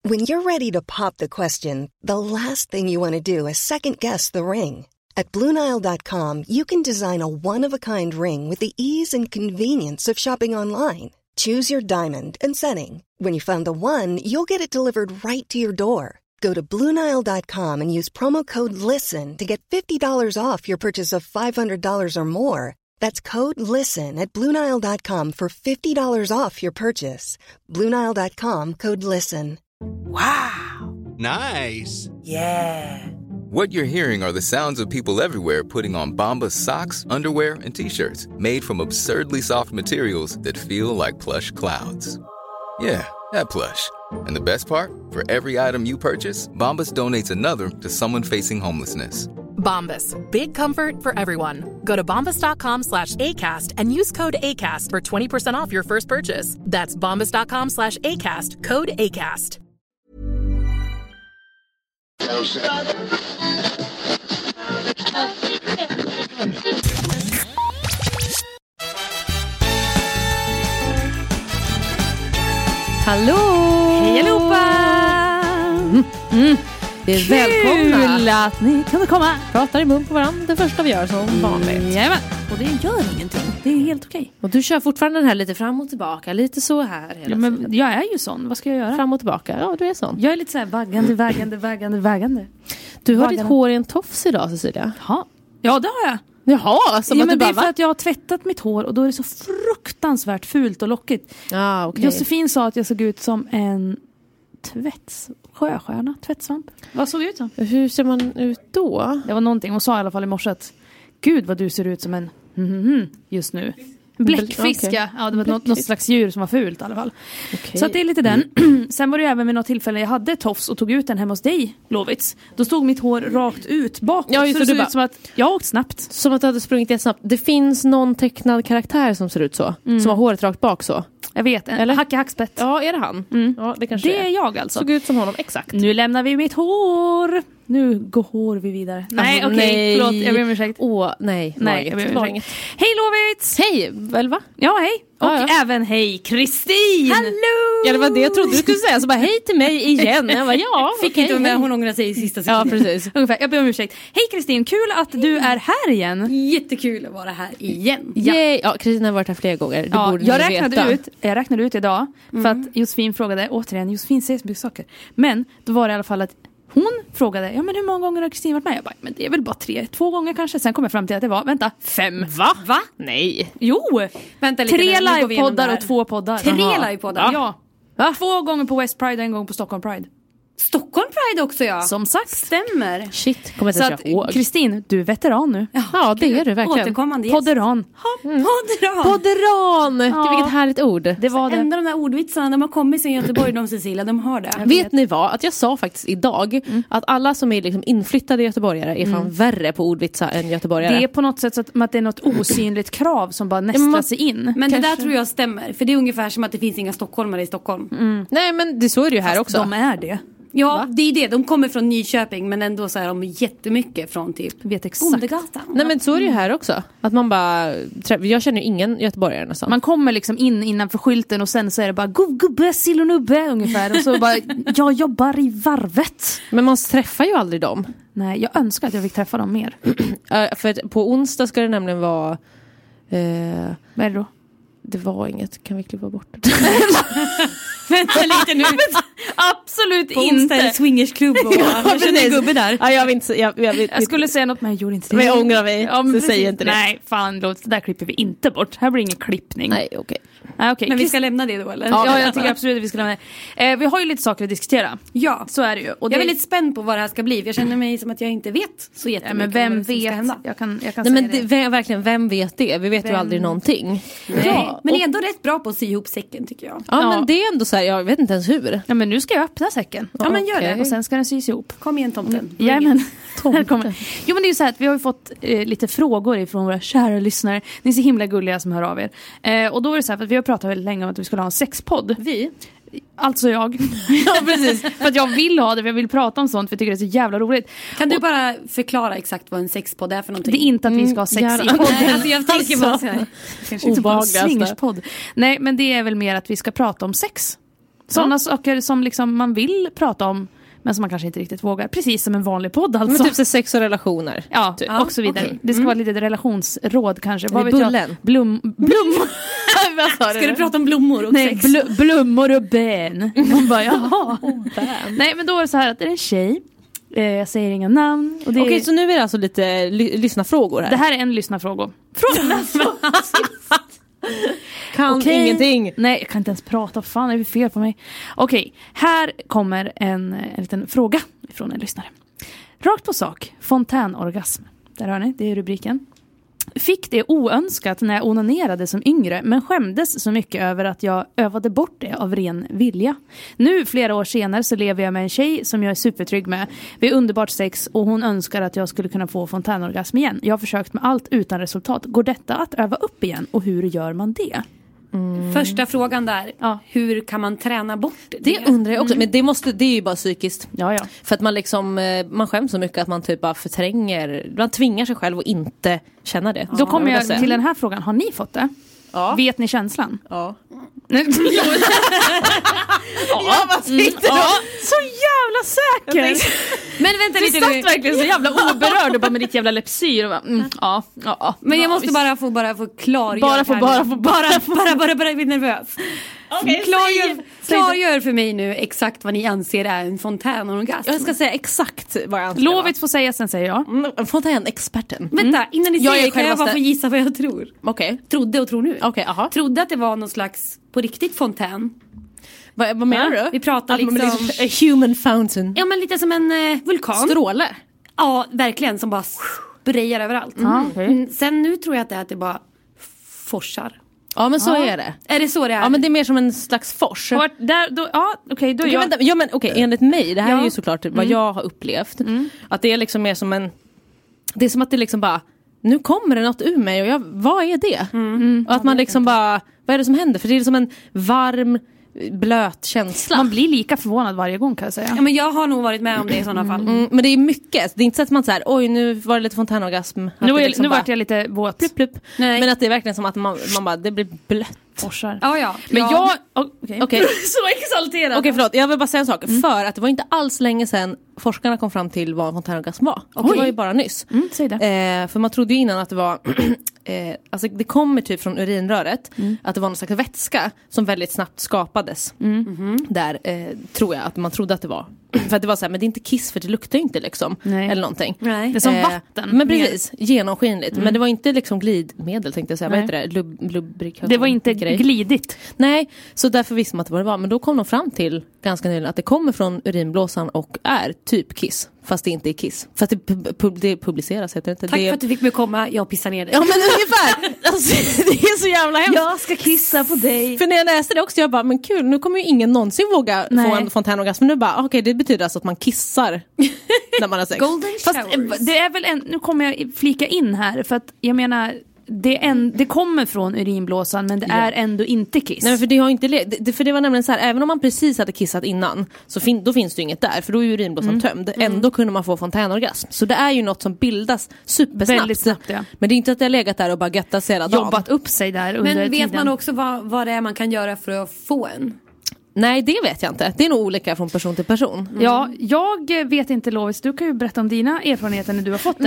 When you're ready to pop the question, the last thing you want to do is second-guess the ring. At BlueNile.com, you can design a one-of-a-kind ring with the ease and convenience of shopping online. Choose your diamond and setting. When you find the one, you'll get it delivered right to your door. Go to BlueNile.com and use promo code LISTEN to get $50 off your purchase of $500 or more. That's code LISTEN at BlueNile.com for $50 off your purchase. BlueNile.com, code LISTEN. Wow. Nice. Yeah. What you're hearing are the sounds of people everywhere putting on Bombas socks, underwear, and T-shirts made from absurdly soft materials that feel like plush clouds. Yeah, that plush. And the best part? For every item you purchase, Bombas donates another to someone facing homelessness. Bombas. Big comfort for everyone. Go to bombas.com/ACAST and use code ACAST for 20% off your first purchase. That's bombas.com/ACAST. Code ACAST. Hallå! Hej allihopa! Det är välkomna. Kul att ni kunde komma. Pratar i mun på varandra det första vi gör som vanligt. Jajamän. Och det gör ingenting. Det är helt okej. Och du kör fortfarande den här lite fram och tillbaka. Lite så här hela men jag är ju sån. Vad ska jag göra? Fram och tillbaka. Ja, du är sån. Jag är lite så här vägande. Du har ditt hår i en tofs idag, Cecilia. Ja, det har jag. Jaha, som att men du det är bara, för att jag har tvättat mitt hår och då är det så fruktansvärt fult och lockigt. Ah, okay. Josefin sa att jag såg ut som en sjöstjärna, tvättsvamp. Vad såg jag ut som? Hur ser man ut då? Det var någonting, hon sa i alla fall i morse att gud vad du ser ut som en just nu. Bläckfisk, okay. Ja, det var något slags djur som var fult i alla fall. Okay. Så att det är lite den. Sen var det även med något tillfälle jag hade tofs och tog ut den hemma hos dig, Lovits. Då stod mitt hår rakt ut bakåt. Ja, så det såg ut som att jag åkt snabbt. Som att du hade sprungit jättesnabbt. Det finns någon tecknad karaktär som ser ut så. Som har håret rakt bak så. Jag vet, eller Hacke Hackspett. Ja, är det han? Ja, det kanske det är jag alltså. Såg ut som honom, exakt. Nu lämnar vi mitt hår. Nu går vi vidare. Nej, okej. Förlåt, jag ber om ursäkt. Nej, jag ber om ursäkt. Hej Lovits! Hej, väl va? Ja, hej. Och även hej Kristin! Hallå! Ja, det var det jag trodde du skulle säga. Så bara hej till mig igen. Jag bara, fick inte med hon ångrar sig i sista sekunden. Ja, precis. Ungefär. Jag ber om ursäkt. Hej Kristin, kul att du är här igen. Jättekul att vara här igen. Ja, Kristin har varit här flera gånger. Jag räknade ut idag för att Josefin frågade, återigen, Josefin säger så mycket saker. Men då var det i alla fall att hon frågade, ja men hur många gånger har Kristin varit med? Jag bara, men det är väl bara 2 gånger kanske. Sen kom jag fram till att det var, 5. Va? Nej. Jo. Vänta lite, 3 livepoddar och 2 poddar. 3 livepoddar? Ja. Va? 2 gånger på West Pride och 1 gång på Stockholm Pride. Stockholm Pride också, ja. Som sagt. Stämmer. Shit, kommer jag inte ihåg. Kristin, du är veteran nu. Ja, det är du verkligen. Återkommande Podderan. Podderan. Ja. Vilket härligt ord. Det var det. Ändå de där ordvitsarna, de har kommit sen Göteborg, de Cecilia, de har det. Vet ni vad? Att jag sa faktiskt idag att alla som är liksom inflyttade göteborgare är fan värre på ordvitsar än göteborgare. Det är på något sätt så att det är något osynligt krav som bara nästlar sig in. Men det där tror jag stämmer. För det är ungefär som att det finns inga stockholmare i Stockholm. Nej, men det så är det ju här också. De är det. Ja, det är det. De kommer från Nyköping, men ändå så är de jättemycket från typ vet exakt. Bondegatan. Nej, men så är det ju här också. Att man bara, jag känner ju ingen göteborgare nästan. Man kommer liksom in innanför skylten och sen så är det bara god gubbe, sill och nubbe ungefär. Och så bara, jag jobbar i varvet. Men man träffar ju aldrig dem. Nej, jag önskar att jag fick träffa dem mer. För på onsdag ska det nämligen vara... Vad är det då? Det var inget, kan vi klippa bort det? Vänta lite nu. Absolut på inte. På swingersklubb och jag känner gubbe där. Ja, jag skulle säga något men jag gjorde inte det. Men jag ångrar mig, så säger inte det. Nej, fan, det där klipper vi inte bort. Här blir ingen klippning. Nej, okej. Men vi ska lämna det då, eller? Ja, jag tycker absolut att vi ska lämna det. Vi har ju lite saker att diskutera. Ja. Så är det ju. Och jag är väldigt spänd på vad det här ska bli. Jag känner mig som att jag inte vet så jättemycket. Men vem vet? Jag kan nej, men verkligen, vem vet det? Vi vet ju aldrig någonting. Ja, men det är ändå rätt bra på att sy ihop säcken, tycker jag. Ja, men det är ändå så här, jag vet inte ens hur. Ja, men nu ska jag öppna säcken. Ja, men gör det. Och sen ska den sys ihop. Kom igen, tomten. Jajamän. Här kommer. Jo, men det är ju så här att vi har ju fått lite frågor ifrån våra kära lyssnare. Ni är så himla gulliga som hör av er. Och då är det så här, för att vi har pratat väldigt länge om att vi skulle ha en sexpodd. Vi? Alltså jag. Ja, precis. För att jag vill ha det, för jag vill prata om sånt, för jag tycker det är så jävla roligt. Kan du bara förklara exakt vad en sexpodd är för någonting? Det är inte att vi ska ha sex i podden. Nej, alltså jag tänker bara så här. Kanske inte bara en swingerspodd. Nej, men det är väl mer att vi ska prata om sex. Sådana saker som liksom man vill prata om men som man kanske inte riktigt vågar. Precis som en vanlig podd alltså. Men typ så sex och relationer. Ja, typ. och så vidare. Okay. Det ska vara lite relationsråd kanske. Vad vet bullen? Blommor. Ska du prata om blommor och nej, sex? Blommor och bön. Man bara, jaha. Nej, men då är det så här att det är en tjej. Jag säger inga namn. Okej, så nu är det alltså lite lyssnarfrågor här. Det här är en lyssnarfråga. Kan ingenting. Nej, jag kan inte ens prata. Fan, är det fel på mig? Okej, här kommer en liten fråga från en lyssnare. Rakt på sak, fontänorgasm. Där hör ni, det är rubriken. Fick det oönskat när jag onanerade som yngre, men skämdes så mycket över att jag övade bort det av ren vilja. Nu, flera år senare, så lever jag med en tjej som jag är supertrygg med. Vi är underbart sex och hon önskar att jag skulle kunna få fontänorgasm igen. Jag har försökt med allt utan resultat. Går detta att öva upp igen och hur gör man det? Första frågan där, hur kan man träna bort det? Det undrar jag också, men det är ju bara psykiskt. Ja. För att man liksom, man skäms så mycket att man typ bara förtränger, man tvingar sig själv att inte känna det. Då kommer jag till den här frågan, har ni fått det? Ja. Vet ni känslan? Ja. Jag bara sitter så jävla säker. Men vänta lite, du satt verkligen så jävla oberörd och bara med ditt jävla lepsyr och bara, Men jag måste bara få klargöra. Bara bli nervös. Okay, klargör för mig nu exakt vad ni anser är en fontänorgasm. Jag ska säga exakt vad jag anser. Lovet får säga, sen säger jag. Fontänexperten. Vänta, innan ni säger kan jag bara få gissa vad jag tror. Okej. Trodde och tror nu. Aha. Trodde att det var någon slags på riktigt fontän. Vad menar du? Vi pratar liksom a human fountain. Ja, men lite som en vulkan. Stråle. Ja, verkligen, som bara sprayar överallt. Sen nu tror jag att det bara forsar. Ja, men så är det. Är det så det är? Ja, men det är mer som en slags fors. Enligt mig, det här är ju såklart vad jag har upplevt. Att det är liksom mer som en... Det är som att det liksom bara... Nu kommer det något ur mig och vad är det? Och att man liksom bara... Vad är det som händer? För det är som en varm... blöt känsla. Man blir lika förvånad varje gång, kan jag säga. Ja, men jag har nog varit med om det i sådana fall. Men det är mycket. Det är inte så att man säger, oj, nu var det lite fontänorgasm. Nu vart jag lite våt. Plupp. Men att det är verkligen som att man bara, det blir blött. Forsar. Ja. Men jag... Okej. Så exalterad. Okej, förlåt. Jag vill bara säga en sak. För att det var inte alls länge sedan forskarna kom fram till vad en fontänorgasm var. Och det var ju bara nyss. Säg det. För man trodde ju innan att det var... alltså det kommer typ från urinröret. Att det var någon slags vätska som väldigt snabbt skapades. Där tror jag att man trodde att det var. För att det var så här, men det är inte kiss för det luktar inte liksom. Nej. Eller någonting. Nej. Det är som vatten. Men precis, genomskinligt. Men det var inte liksom glidmedel, tänkte jag säga. Vad heter det? Lubrikant. Det var inte glidigt. Nej, så därför visste man att det var det var. Men då kom de fram till ganska nyligen att det kommer från urinblåsan och är typ kiss. Fast det inte är kiss. Fast det publiceras, heter det inte. Tack för att du fick mig komma, jag pissar ner dig. Ja, men ungefär. Alltså, det är så jävla hemskt. Jag ska kissa på dig. För när jag läste det också, jag bara, men kul, nu kommer ju ingen någonsin våga få en fontänorgasm. Men nu bara, okej, det betyder alltså att man kissar när man har sex. Golden Fast showers. det är väl nu kommer jag flika in här, för att jag menar... Det kommer från urinblåsan, men det är ändå inte kiss. Nej, för det har inte för det var nämligen så här, även om man precis hade kissat innan så då finns det ju inget där, för då är urinblåsan tömd. Ändå kunde man få fontänorgasm. Så det är ju något som bildas supersnabbt. Väldigt snabbt, ja. Men det är inte att det har legat där och bara göttat sig hela dagen. Jobbat upp sig där under Men vet tiden. man också vad det är man kan göra för att få en? Nej, det vet jag inte. Det är nog olika från person till person. Ja, jag vet inte, Lovis. Du kan ju berätta om dina erfarenheter när du har fått det.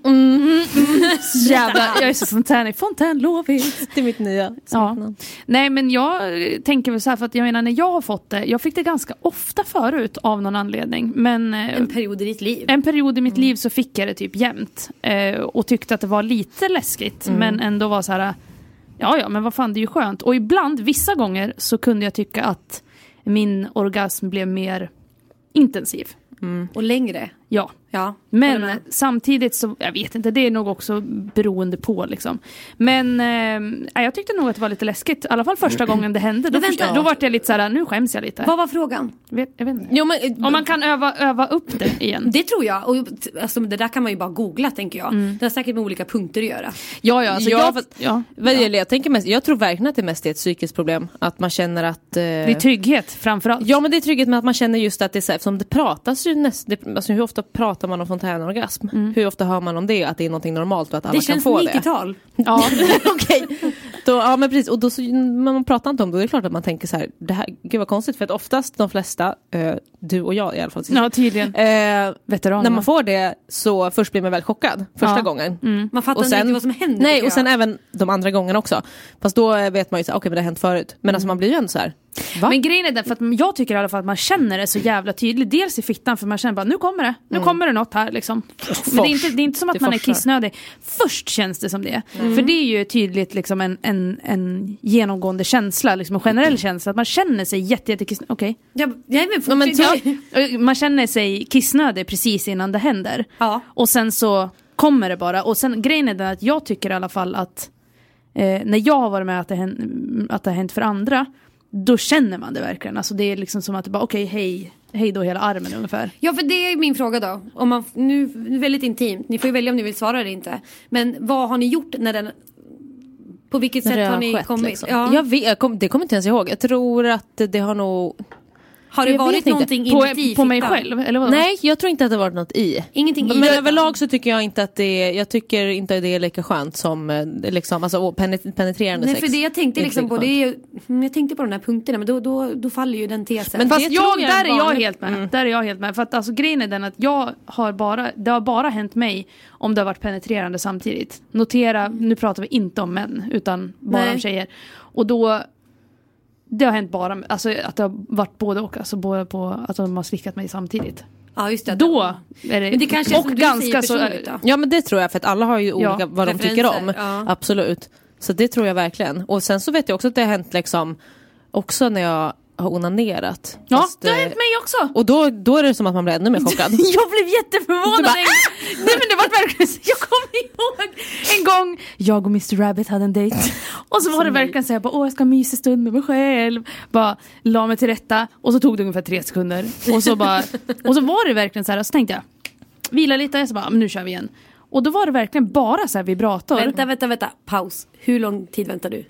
Jävlar, jag är så fontän Lovis. Det är mitt nya. Ja. Nej, men jag tänker väl så här, för att jag menar, när jag har fått det, jag fick det ganska ofta förut av någon anledning. Men en period i ditt liv. En period i mitt liv så fick jag det typ jämt. Och tyckte att det var lite läskigt. Men ändå var så här, ja, men vad fan, det är ju skönt. Och ibland, vissa gånger, så kunde jag tycka att min orgasm blev mer intensiv. Och längre. Ja. Men samtidigt så, jag vet inte, det är nog också beroende på liksom. Men jag tyckte nog att det var lite läskigt. I alla fall första gången det hände. Då var jag lite såhär, nu skäms jag lite. Vad var frågan? Jag vet inte. Jo, men, om man kan öva upp det igen. Det tror jag. Och, alltså, det där kan man ju bara googla, tänker jag. Det har säkert med olika punkter att göra. Jag tänker mest, jag tror verkligen att det mest är ett psykiskt problem. Att man känner att... det är trygghet framförallt. Ja, men det är trygghet med att man känner just att det är så här, som det pratas ju alltså hur ofta pratar man om fontänorgasm? Hur ofta hör man om det? Att det är någonting normalt och att alla kan få det? Det känns 90-tal. Ja, okej. Ja men precis, och då så, man pratar inte om det, är klart att man tänker så här, det här, gud vad konstigt, för att oftast de flesta, du och jag i alla fall, ja tydligen, när man får det så först blir man väl chockad första gången. Man fattar inte riktigt vad som händer. Nej, och sen även de andra gångerna också. Fast då vet man ju så okej, men det har hänt förut. Men alltså man blir ju ändå så här. Va? Men grejen är den, för att jag tycker i alla fall att man känner det så jävla tydligt. Dels i fittan, för man känner bara, nu kommer det något här liksom. Men det är inte som att man är kissnödig. Först känns det som det. För det är ju tydligt liksom en genomgående känsla, liksom en generell känsla. Att man känner sig jättekissnödig. Okej. Man känner sig kissnödig precis innan det händer. Ja. Och sen så kommer det bara. Och sen grejen är den att jag tycker i alla fall att när jag har varit med att det har hänt för andra, då känner man det verkligen. Alltså det är liksom som att det bara, okej, hej då hela armen ungefär. Ja, för det är min fråga då. Om man, nu väldigt intimt, ni får ju välja om ni vill svara eller inte. Men vad har ni gjort när den... På vilket sätt har ni kommit? Liksom. Ja. Det kommer inte ens ihåg. Jag tror att det har nog... Har det varit någonting inuti på mig själv? Eller vad? Nej, jag tror inte att det har varit något i. Ingenting i. Men överlag så tycker jag inte att det är lika skönt som liksom, alltså, penetrerande sex. Nej, för det jag tänkte liksom på, jag tänkte på de här punkterna, men då faller ju den tesen. Men fast där är jag helt med. Där är jag helt med. För att alltså, grejen är den att det har bara hänt mig om det har varit penetrerande samtidigt. Notera, nu pratar vi inte om män, utan bara om tjejer. Och då... Det har hänt bara, alltså att det har varit både och, alltså både på att de har slickat mig samtidigt. Ja, just det. Då är det, men det kanske och ganska så. Ja, men det tror jag, för att alla har ju olika vad de tycker om. Ja. Absolut. Så det tror jag verkligen. Och sen så vet jag också att det har hänt liksom också när jag har onanerat. Ja, fast, det har hänt mig också. Och då är det som att man blir ännu mer chockad. Jag blev jätteförvånad. Nej, men det var verkligen, jag kommer ihåg en gång jag och Mr. Rabbit hade en dejt. Och så var det verkligen så här, jag ska mysa stund med mig själv. Bara la mig till rätta. Och så tog det ungefär 3 sekunder. Och så var det verkligen så här, och så tänkte jag, vila lite, och så bara, men nu kör vi igen. Och då var det verkligen bara så här vibrator. Vänta, paus. Hur lång tid väntar du?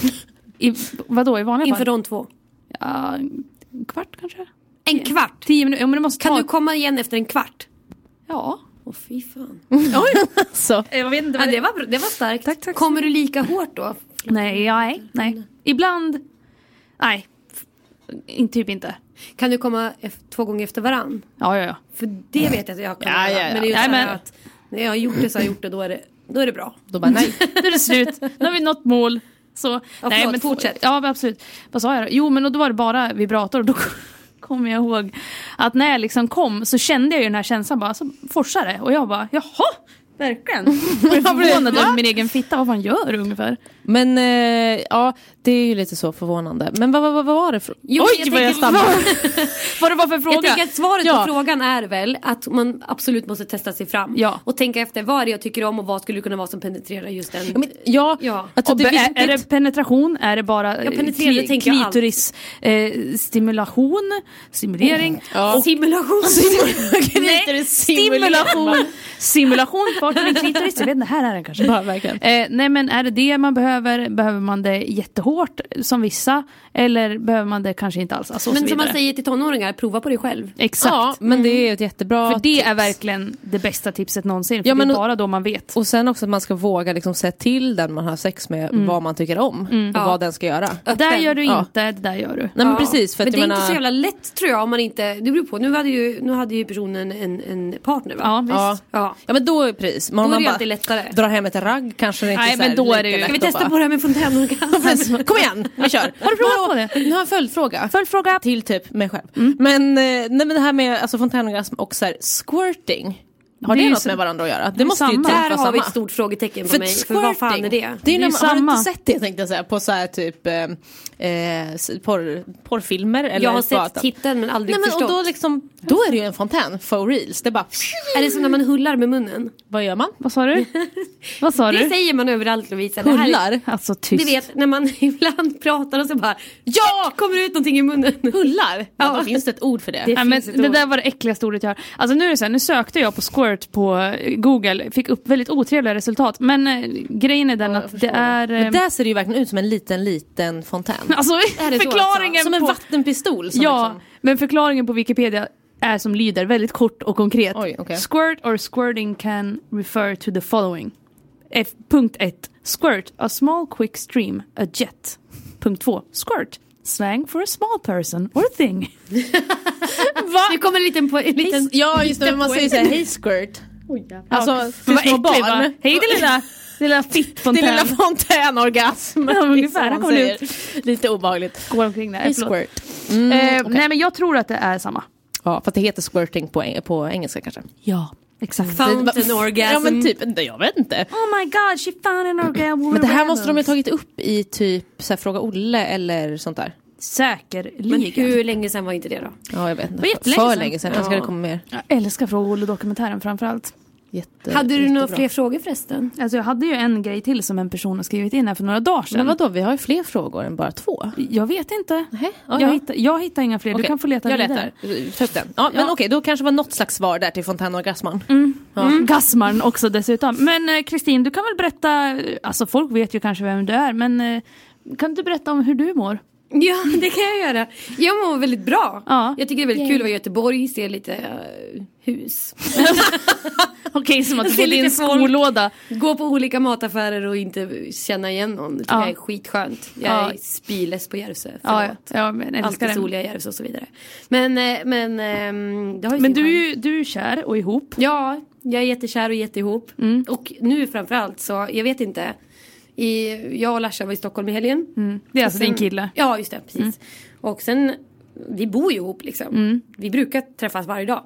Vadå, i vanliga fall? Inför de 2? Ja, en kvart kanske. En kvart? 10 minuter. Ja, men det måste kan du komma igen efter en kvart? Ja. Fy fan. Oj, alltså. Jag vet inte, det var starkt. Tack. Kommer du lika hårt då? Nej. Ibland. Nej. Typ inte. Kan du komma 2 gånger efter varann? Ja. För det vet jag att jag kan göra. Men det är ju så här att när jag har gjort det så har jag gjort det, då är det bra. Då bara nej. Då är det slut. Nu har vi nått mål. Så, nej, men fortsätt. Ja, absolut. Vad sa jag då? Jo, men då var det bara vibrator. Då kommer jag ihåg att när jag liksom kom så kände jag ju den här känslan bara så forsade. Och jag bara, jaha, verkligen. Jag är förvånad över min egen fitta. Vad fan gör du ungefär? Men ja, det är ju lite så förvånande. Men vad var det för... Oj, vad jag stammar. Vad det var för fråga? Jag tänker att svaret på frågan är väl att man absolut måste testa sig fram. Ja. Och tänka efter vad det jag tycker om och vad skulle kunna vara som penetrerar just den. Alltså, är det penetration? Är det bara klitoris stimulation? Stimulering? Ja. Simulation. Simulation vart är klitoris? Jag vet inte, här är den kanske. Ja, verkligen. Nej, men är det man behöver? Behöver man det jättehårt som vissa? Eller behöver man det kanske inte alls? Alltså, men som man säger till tonåringar, prova på dig själv. Exakt. Ja, men det är ett jättebra för det är verkligen det bästa tipset någonsin. För ja, men det är bara då man vet. Och sen också att man ska våga liksom säga till den man har sex med vad man tycker om. Och vad den ska göra. Det där gör du inte, det där gör du. Nej, men precis. För men att det är inte så jävla lätt tror jag om man inte... Det beror på, nu hade ju personen en partner va? Ja, visst. Ja, men då är precis. Då är det alltid lättare. Drar hem ett ragg kanske det inte. Nej, men då är det ju... Ska vi testa på det här med fontänorgasm? Kom igen, vi kör. Har du provat på det? Nu har jag en följdfråga till typ mig själv. Men det här med alltså fontänorgasm och så här, squirting. Har det något med varandra att göra? Det måste ju där har samma. Vi ett stort frågetecken på mig. För vad fan är det? Det är när man har inte sett det tänkte jag säga på så här typ porrfilmer eller jag har sett titeln men aldrig förstått. Och då är det ju en fontän for reals. Det är bara är det som när man hullar med munnen? Vad gör man? Vad sa du? Det säger man överallt Lovisa. Hullar? Alltså tyst. Du vet när man ibland pratar och så bara kommer ut någonting i munnen. Hullar? Ja, finns det ett ord för det? Det där var det äckligaste ordet jag har. Alltså nu är det så här, nu sökte jag på squirt på Google, fick upp väldigt otrevliga resultat, men grejen är den att det är... Men där ser det ju verkligen ut som en liten fontän. Alltså förklaringen som en vattenpistol. Men förklaringen på Wikipedia är som lyder väldigt kort och konkret. Oj, okay. Squirt or squirting can refer to the following. Punkt 1. Squirt, a small quick stream, a jet. Punkt 2. Squirt, slang for a small person or thing. Va? Det kommer en liten ja, just det, man säger så här, hej squirt. Alltså, till små barn. Hej det lilla fittfontän. Det lilla fontänorgasm. Ungefär, han kommer ut. Lite obehagligt. Går omkring där. Hey, squirt. Okay. Nej, men jag tror att det är samma. Ja, fast det heter squirting på engelska kanske. Ja, exakt. Fountain orgasm. Ja, men typ, jag vet inte. Oh my god, she found an orgasm. Men det här måste de ha tagit upp i typ så här, Fråga Olle eller sånt där. Säkerligen. Men hur länge sedan var inte det då? Ja, jag vet inte. För länge sedan. Ska det komma mer? Jag älskar Fråga Olle-dokumentären framförallt. Hade du några fler frågor förresten? Alltså jag hade ju en grej till som en person har skrivit in här för några dagar sedan. Men vadå, vi har ju fler frågor än bara 2. Jag vet inte. Jag hittar inga fler, du kan få leta vidare. Jag letar, ta upp den. Ja, men okej, då kanske var något slags svar där till fontänorgasman. Gasman också dessutom. Men Kristin, du kan väl berätta, alltså folk vet ju kanske vem du är, men kan du berätta om hur du mår? Ja, det kan jag göra. Jag mår väldigt bra. Ja. Jag tycker det är väldigt kul att vara i Göteborg, se lite hus. Okej, som att du får din skolåda. Gå på olika mataffärer och inte känna igen någon. Det tycker jag är skitskönt. Jag är spiles på Järvsö. Ja, men alltid soliga Järvsö och så vidare. Men det har ju men du är kär och ihop. Ja, jag är jättekär och jätteihop. Och nu framförallt så, jag vet inte. Jag och Larsa var i Stockholm i helgen. Det är alltså din kille. Ja, just det, precis. Och sen, vi bor ju ihop liksom. Vi brukar träffas varje dag.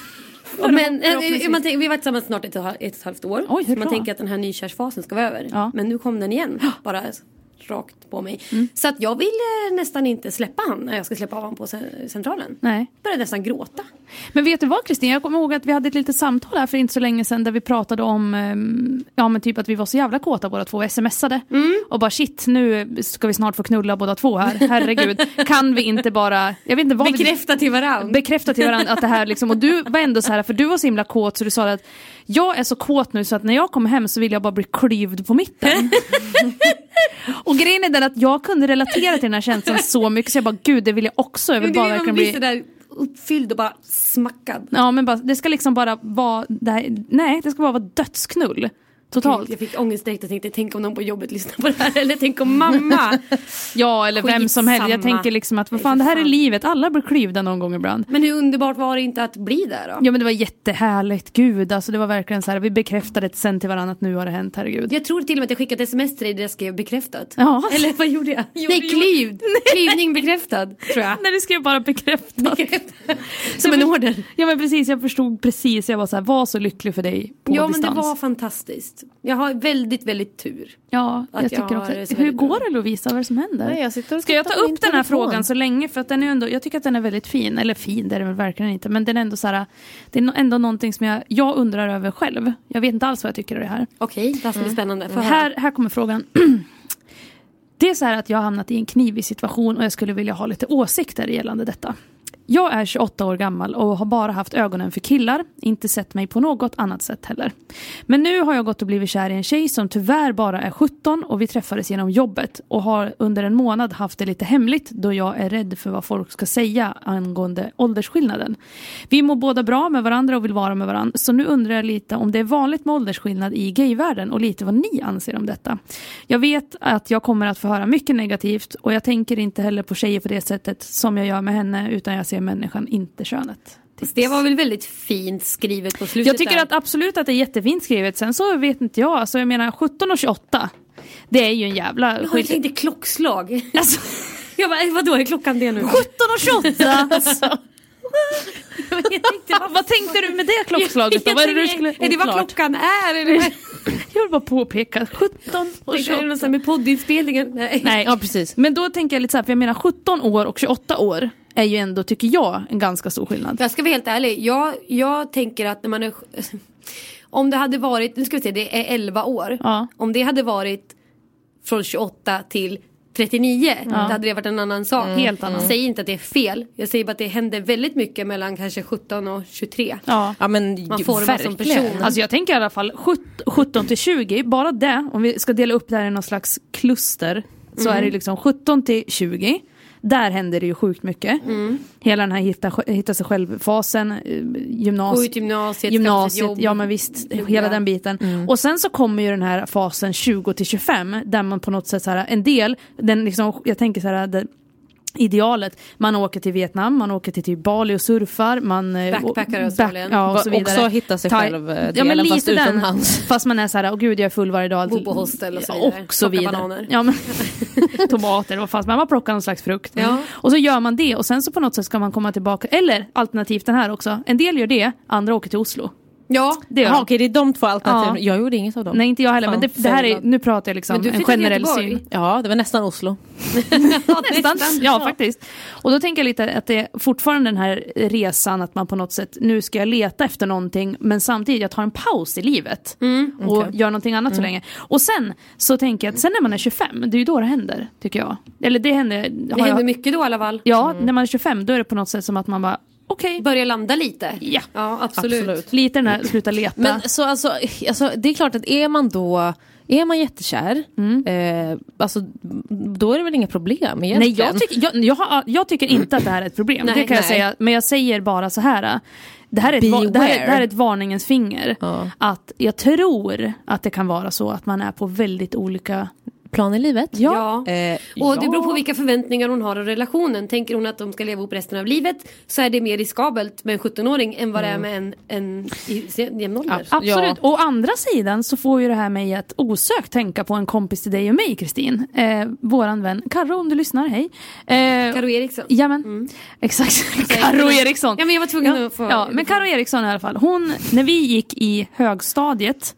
Men vi har varit tillsammans snart 1,5 år. Oj, så man tänker att den här nykärsfasen ska vara över. Ja. Men nu kom den igen. Bara rakt på mig. Så att jag vill nästan inte släppa han när jag ska släppa av honom på centralen. Nej. Började nästan gråta. Men vet du vad, Kristin? Jag kommer ihåg att vi hade ett litet samtal här för inte så länge sedan där vi pratade om men typ att vi var så jävla kåta båda två och smsade. Och bara shit, nu ska vi snart få knulla båda två här. Herregud. Kan vi inte bara, jag vet inte vad bekräfta till varandra att det här liksom, och du var ändå så här, för du var så himla kåt så du sa att jag är så kåt nu så att när jag kommer hem så vill jag bara bli klyvd på mitten. Och grejen är den att jag kunde relatera till den här känslan så mycket så jag bara, gud det vill jag också. Jag vill bara verkligen bli sådär uppfylld och bara smackad. Ja, men bara, det ska liksom bara vara det ska bara vara dödsknull. Totalt. Jag fick ångest direkt och tänkte, tänk om någon på jobbet lyssnar på det här. Eller tänk om mamma. Ja, eller vem som helst. Jag tänker liksom att vad fan, det här är livet. Alla blir klyvda någon gång ibland. Men hur underbart var det inte att bli där då? Ja, men det var jättehärligt. Gud, alltså det var verkligen så här. Vi bekräftade det sen till varandra att nu har det hänt, herregud. Jag tror till och med att jag skickade sms till dig där jag skrev bekräftat. Ja. Eller vad gjorde jag? Klyvd. Klyvning bekräftad, tror jag. Nej, du skrev bara bekräftat. Som en order. Ja, men precis. Jag förstod precis. Jag var så här, var så lycklig för dig på distans. Ja, men det var fantastiskt. Jag har väldigt, väldigt tur. Ja, jag tycker också. Hur går det, Lovisa? Vad är det som händer? Nej, ska jag ta upp den här frågan så länge? För att den är ändå, jag tycker att den är väldigt fin. Eller fin, det är det väl verkligen inte. Men den är ändå så här, det är ändå någonting som jag undrar över själv. Jag vet inte alls vad jag tycker av det här. Okej, det ska bli spännande. Här kommer frågan. Det är så här att jag har hamnat i en knivig situation och jag skulle vilja ha lite åsikter gällande detta. Jag är 28 år gammal och har bara haft ögonen för killar, inte sett mig på något annat sätt heller. Men nu har jag gått och blivit kär i en tjej som tyvärr bara är 17 och vi träffades genom jobbet och har under en månad haft det lite hemligt då jag är rädd för vad folk ska säga angående åldersskillnaden. Vi mår båda bra med varandra och vill vara med varandra, så nu undrar jag lite om det är vanligt med åldersskillnad i gayvärlden och lite vad ni anser om detta. Jag vet att jag kommer att få höra mycket negativt och jag tänker inte heller på tjejer på det sättet som jag gör med henne, utan jag ser människan, inte könet. Det var väl väldigt fint skrivet på slutet. Jag tycker att absolut att det är jättefint skrivet. Sen så vet inte jag. Alltså jag menar 17 och 28. Det är ju en jävla... Jag tänkte klockslag. Alltså, jag bara, vadå är klockan det nu? 17 och 28 alltså. Vad tänkte du med det klockslaget då? Är det vad klockan är? Jag vill bara påpeka 17 och 28 med poddinspelningen. Nej, ja precis. Men då tänker jag lite så här, för jag menar 17 år och 28 år är ju ändå, tycker jag, en ganska stor skillnad. Jag ska vara helt ärlig. Jag tänker att när man är... Om det hade varit... Nu ska vi se, det är 11 år. Ja. Om det hade varit från 28 till 39, då hade det varit en annan sak. Helt annan. Jag säger inte att det är fel. Jag säger bara att det händer väldigt mycket mellan kanske 17 och 23. Ja, men man formar som person. Alltså jag tänker i alla fall 17 till 20, bara det, om vi ska dela upp det här i någon slags kluster, så är det liksom 17 till 20. Där händer det ju sjukt mycket. Hela den här hitta sig själv-fasen, gymnasiet, jobb. Ja men visst, hela den biten. Och sen så kommer ju den här fasen 20-25 där man på något sätt så här, en del, den liksom, jag tänker så här, idealet, man åker till Vietnam, man åker till Bali och surfar, man backpackar i Australien, och så vidare. Också hitta sig själv delen, fast utomlands. Fast man är så här, åh gud jag är full varje dag. Bo på hostel och så vidare. Och så vidare. Bananer. Ja, men, tomater och fast man plockar någon slags frukt. Ja. Och så gör man det och sen så på något sätt ska man komma tillbaka, eller alternativt den här också. En del gör det, andra åker till Oslo. Ja, okej, det är de två alternativen. Ja. Jag gjorde inget av dem. Nej, inte jag heller, men det här är, nu pratar jag liksom en generell syn. Ja, det var nästan Oslo. Nästan, ja faktiskt. Och då tänker jag lite att det är fortfarande den här resan att man på något sätt, nu ska jag leta efter någonting, men samtidigt jag tar en paus i livet och gör någonting annat så länge. Och sen så tänker jag att sen när man är 25, det är ju då det händer, tycker jag. Eller det händer mycket då i alla fall. Ja, när man är 25 då är det på något sätt som att man bara börja landa lite. Ja, absolut. Lite den här, sluta leta. Men så alltså, det är klart att är man jättekär, alltså, då är det väl inga problem egentligen. Nej, jag tycker inte att det här är ett problem. Det kan jag säga. Men jag säger bara så här. Det här är ett varningens finger. Att jag tror att det kan vara så att man är på väldigt olika plan i livet. Ja. Och det beror på vilka förväntningar hon har i relationen. Tänker hon att de ska leva ihop resten av livet, så är det mer riskabelt med en 17-åring än vad det är med en jämn ålder. Absolut. Ja. Och å andra sidan så får ju det här mig att osökt tänka på en kompis till dig och mig, Kristin. Våran vän Karo, om du lyssnar, hej. Karo Eriksson. Jamen, exakt. Karo Eriksson. Ja, men jag var tvungen att få... Ja, men Karo Eriksson i alla fall. Hon, när vi gick i högstadiet,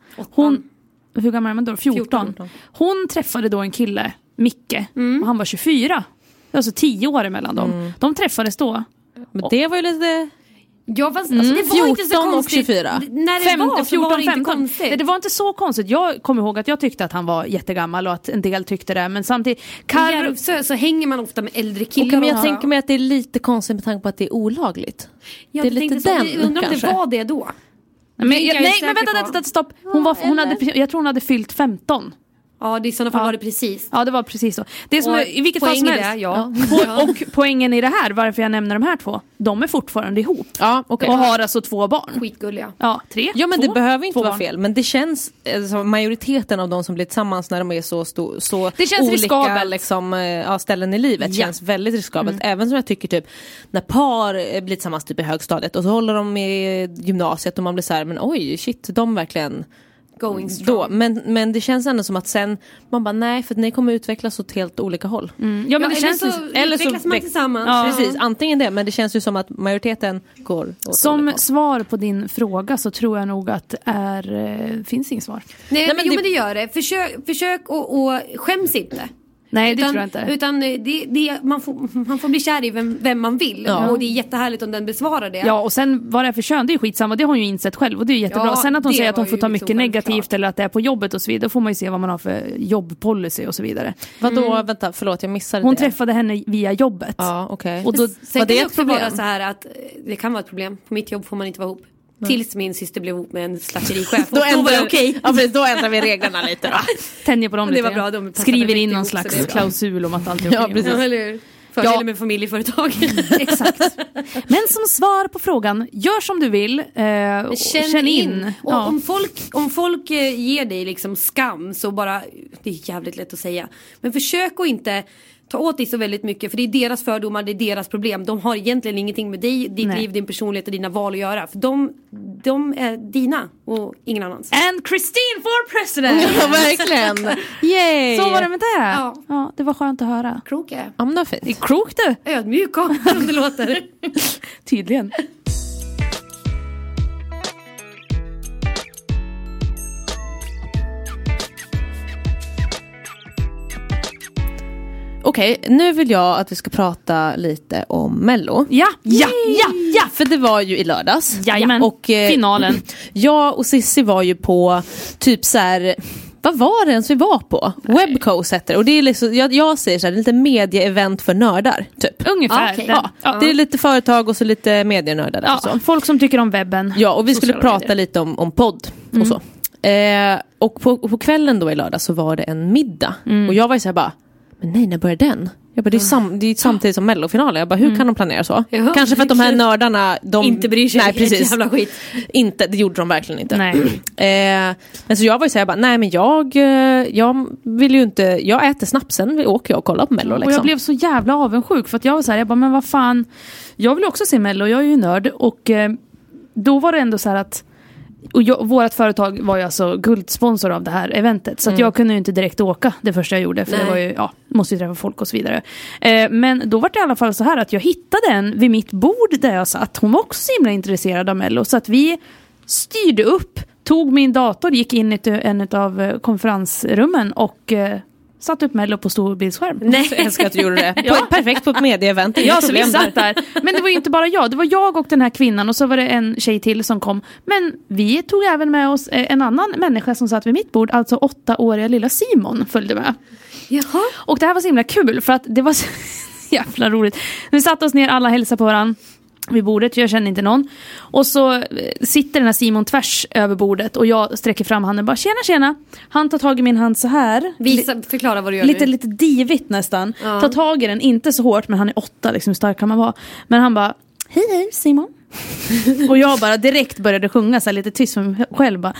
hur gammal är man då? 14. Hon träffade då en kille, Micke, och han var 24. Alltså 10 år emellan dem. De träffades då. Men det var ju lite... Ja, fast, alltså, det var inte så konstigt. Och 24. När det 15, var, 14, var det 15. inte konstigt. Det var inte så konstigt. Jag kommer ihåg att jag tyckte att han var jättegammal och att en del tyckte det. Men samtidigt... Så hänger man ofta med äldre killar. Men jag tänker mig att det är lite konstigt med tanke på att det är olagligt. Ja, det är lite den, undrar om det var det då. Men vänta, stopp. Jag tror hon hade fyllt 15. Ja, det i sådana fall var det precis. Ja, det var precis så. Det är som i vilket fall som helst. Och poängen i det här, varför jag nämner de här två, de är fortfarande ihop. Ja, okay. Och har alltså 2 barn. Skitgulliga. Ja, 3. Ja, men 2, det behöver inte vara barn. fel. Men det känns, alltså, majoriteten av de som blir tillsammans när de är så det känns olika riskabelt. Liksom, ställen i livet känns väldigt riskabelt. Även som jag tycker typ, när par blir tillsammans typ i högstadiet och så håller de med gymnasiet och man blir så här, men oj, shit, de verkligen... Going strong. Då, men det känns ändå som att sen man bara nej, för att ni kommer utvecklas åt helt olika håll. Ja, men det känns eller utvecklas man tillsammans. Ja. Precis, antingen det, men det känns ju som att majoriteten går åt som svar på din fråga så tror jag nog att finns inget svar. Nej, men det gör det. Försök och skäms inte. Nej, det tror jag inte. Utan man får bli kär i vem man vill. Ja. Och det är jättehärligt om den besvarar det. Ja, och sen vad det är för kön, det är skitsamma. Det har hon ju insett själv och det är jättebra. Ja, sen att hon säger att hon får ta mycket liksom negativt eller att det är på jobbet och så vidare. Då får man ju se vad man har för jobbpolicy och så vidare. Vadå? Vänta, förlåt, jag missade hon det. Hon träffade henne via jobbet. Ja, okej. Och då sen var det ett problem. Vara så här att det kan vara ett problem. På mitt jobb får man inte vara ihop. Tills min syster blev ihop med en slakterichef. Då var det okej. Ja, då ändrar vi reglerna lite då. Tänjer på dem lite. Det var bra, skriver in någon slags klausul om att allt är okej. Ja, precis. Eller fördelen med familjeföretag. Exakt. Men som svar på frågan, gör som du vill. Känn in. Och om folk ger dig liksom skam, så bara, det är jävligt lätt att säga. Men försök att inte ta åt dig så väldigt mycket, för det är deras fördomar, det är deras problem. De har egentligen ingenting med dig, ditt liv, din personlighet och dina val att göra. För de är dina och ingen annans. And Christine for president! Ja, verkligen. Yay! Så var det med det. Ja, det var skönt att höra. Krok är. Ja, men det var fint. Krok du! Ödmjuk som det låter. Tydligen. Okej, nu vill jag att vi ska prata lite om Mello. Ja. För det var ju i lördags. Jajamän, och finalen. Jag och Sissi var ju på typ så här. Vad var det ens vi var på? Webcoast heter det. Och det är liksom, jag säger så här, det är lite medieevent för nördar typ. Ungefär. Okay. Ja, det är lite företag och så lite medienördar där. Ja, folk som tycker om webben. Ja, och vi skulle prata lite om podd och så. Och på kvällen då i lördag så var det en middag. Och jag var ju så här bara, men nej, när börjar den? Ja, men det är samtidigt som mellofinalen. Jag bara, hur kan de planera så? Ja, kanske för att de här nördarna inte bryr sig. Nej, precis. Jävla skit. Inte, det gjorde de verkligen inte. Nej. Men så jag var ju så här, nej men jag vill ju inte, jag äter snapsen, vi åker och kollar på Mello liksom. Och jag blev så jävla avundsjuk för att jag var så här, jag bara, men vad fan, jag vill också se Mello, jag är ju nörd. Och då var det ändå så här att vårt företag var ju alltså guldsponsor av det här eventet. Så att jag kunde ju inte direkt åka det första jag gjorde. För det var ju, måste ju träffa folk och så vidare. Men då var det i alla fall så här att jag hittade en vid mitt bord där jag satt. Hon var också så himla intresserad av Mello. Så att vi styrde upp, tog min dator, gick in i en av konferensrummen och satt upp Mello på storbildsskärm. Nej, jag älskar att du gjorde det. Perfekt på ett medieevent. Ja, så vi satt där. Men det var ju inte bara jag. Det var jag och den här kvinnan och så var det en tjej till som kom. Men vi tog även med oss en annan människa som satt vid mitt bord. Alltså 8-åriga lilla Simon följde med. Jaha. Och det här var så himla kul för att det var så jävla roligt. Vi satt oss ner, alla hälsade på varandra vid bordet, jag känner inte någon. Och så sitter den här Simon tvärs över bordet och jag sträcker fram handen och bara, tjena. Han tar tag i min hand så här. Förklara vad du gör. Lite divigt nästan. Tar tag i den, inte så hårt, men han är 8, liksom, hur stark kan man vara. Men han bara, hej Simon. Och jag bara direkt började sjunga så här, lite tyst för mig själv bara,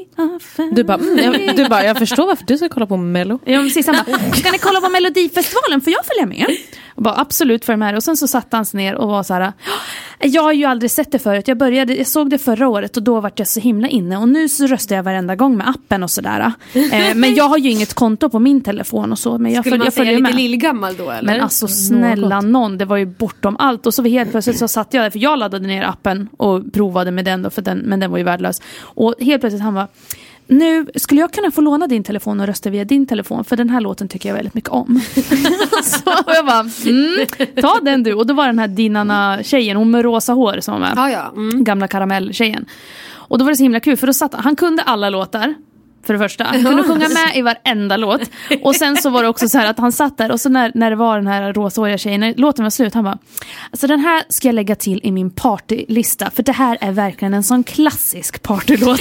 du bara, jag förstår varför du ska kolla på Mello. Ja, precis, han bara, ska ni kolla på Melodifestivalen för jag följer med? Och bara, absolut för mig. Och sen så satt han ner och var så här, jag har ju aldrig sett det förut. Jag såg det förra året och då var jag så himla inne. Och nu så röstar jag varenda gång med appen och sådär. Men jag har ju inget konto på min telefon och så. Men jag skulle man säga lite lillgammal då eller? Men alltså snälla någon, det var ju bortom allt. Och så helt plötsligt så satt jag där, för jag laddade ner appen och provade med den då, men den var ju värdelös. Och helt plötsligt han var, nu skulle jag kunna få låna din telefon och rösta via din telefon, för den här låten tycker jag väldigt mycket om. Så jag bara, ta den du. Och då var den här Dinana-tjejen, hon med rosa hår som var med, gamla karamell-tjejen. Och då var det så himla kul, för då satt han kunde alla låtar. För det första, han kunde sjunga med i varenda låt. Och sen så var det också så här att han satt där och så när det var den här rosahåriga tjejen, när låten var slut, han bara, alltså den här ska jag lägga till i min partylista, för det här är verkligen en sån klassisk partylåt.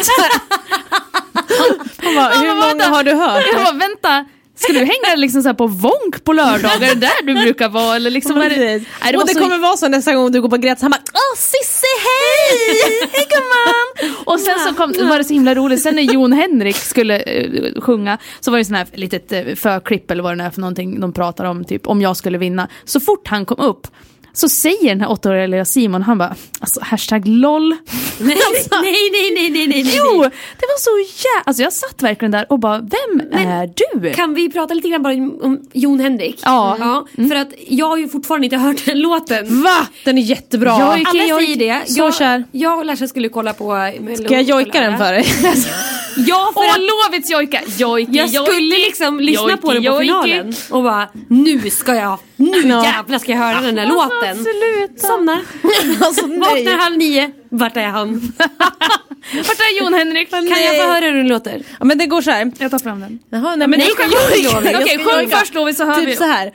Han bara, hur många har du hört? Jag bara, vänta, ska du hänga liksom så här på Vonk på lördagar där du brukar vara? Eller liksom, och det kommer vara så nästa gång du går på Grets. Han bara, Sissi, hej! Hej gumman! Och sen så var det så himla roligt. Sen när Jon Henrik skulle sjunga, så var det sån här litet förklipp eller vad det är för någonting de pratar om, typ om jag skulle vinna. Så fort han kom upp så säger den här 8-åriga lilla Simon, han bara, alltså #LOL. Nej. Jo, det var så alltså jag satt verkligen där och bara, vem är du? Kan vi prata lite grann bara om Jon Henrik? Ja. För att jag har ju fortfarande inte hört den låten. Va? Den är jättebra. Alla säger det. Så kär. Jag och Larsa skulle kolla på Ska jag jojka den för dig? Ja, för att lovits jojka. Jag skulle liksom lyssna på den på finalen och bara, nu jävla ska jag höra den här låten. Absolut. Somnar. Vaknar 8:30. Vart är han? Vart är Jon Henrik? Kan jag få höra hur den låter? Ja, men det går så här. Jag tar fram den. Jaha, nej, men ska jag jojka. Okej, sjung först Lovi, så hör typ vi. Så här.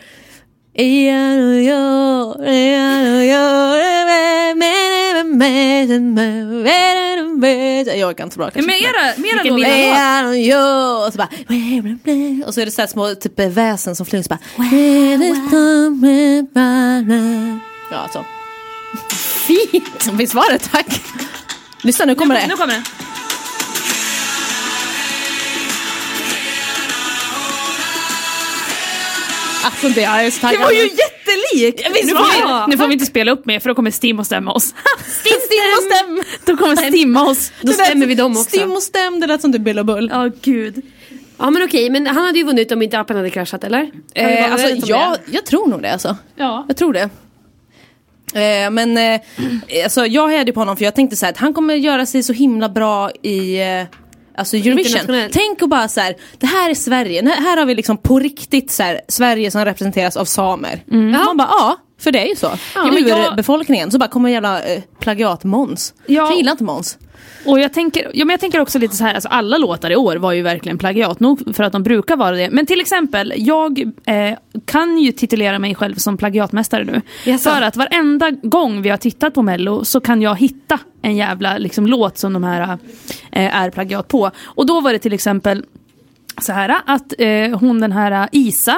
Jag kan inte så bra kanske. Mera Lovi. Och så bara, och så är det så här små typ väsen som flyger så bara. Ja, så. Fint. Visst var det, tack. Lyssna, nu kommer det. Nu kommer det. Alltså det är så taggad. Det var ju jättelikt. Nu får vi inte spela upp med, för då kommer Stim och stämma oss. Stim och stäm. Då kommer Stimma oss. Då stämmer vi dem också. Stim och stäm, det lät som du Bill och Bull. Ja, gud. Ja, men okej, men han hade ju vunnit om inte appen hade kraschat, eller? Alltså, jag tror nog det alltså. Ja. Jag tror det. Men alltså, jag hejade på honom för jag tänkte så här att han kommer göra sig så himla bra i alltså Eurovision. Tänk och bara så här, det här är Sverige. Här har vi liksom på riktigt så här, Sverige som representeras av samer. Man bara, för det är ju så. Befolkningen så bara kommer jävla plagiat Måns. Jag gillar inte Måns. Och jag tänker också lite så här, alltså alla låtar i år var ju verkligen plagiat, nog för att de brukar vara det. Men till exempel, jag kan ju titulera mig själv som plagiatmästare nu. Yes. För att varenda gång vi har tittat på Mello så kan jag hitta en jävla liksom, låt som de här är plagiat på. Och då var det till exempel så här att hon den här Isa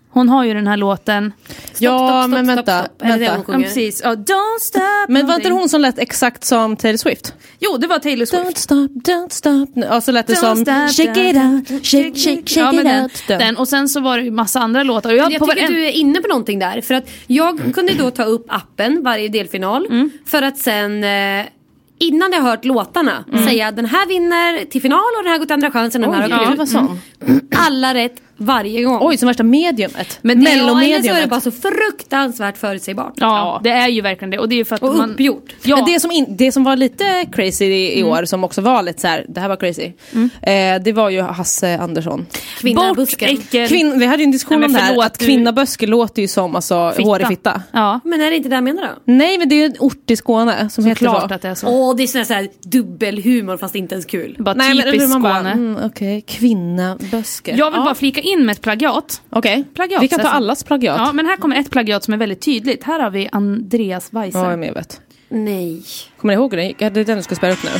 Hon har ju den här låten. Men vänta. Precis. Don't stop. Men var inte hon som lät exakt som Taylor Swift? Jo, det var Taylor Swift. Don't stop. Och så lät det som shake it out, shake it out. Den. Och sen så var det ju massa andra låtar. Jag tycker att du är inne på någonting där. För att jag kunde då ta upp appen varje delfinal. För att sen... innan jag hört låtarna säga den här vinner till final och den här går till andra chansen och den här har alla rätt varje gång. Oj, som värsta mediumet. Men eller så är det bara så fruktansvärt förutsägbart. Ja, det är ju verkligen det. Och det är för att man uppgjort. Ja. Men det som var lite crazy i år, som också var lite så här, det här var crazy. Det var ju Hasse Andersson. Kvinnabusken. Vi hade ju en diskussion om det här, att kvinnaböske låter ju som hårig fitta. Ja. Men är det inte det jag menar då? Nej, men det är ju en ort i Skåne som heter klart att det är så. Det är sån här dubbelhumor fast inte ens kul. Bara typiskt Skåne. Okej, kvinnaböske. Jag vill bara flika in med ett plagiat. Okej, vi kan ta allas plagiat. Ja, men här kommer ett plagiat som är väldigt tydligt. Här har vi Andreas Weise. Ja, jag vet. Nej. Kommer ni ihåg det? Det är den du ska spela upp nu.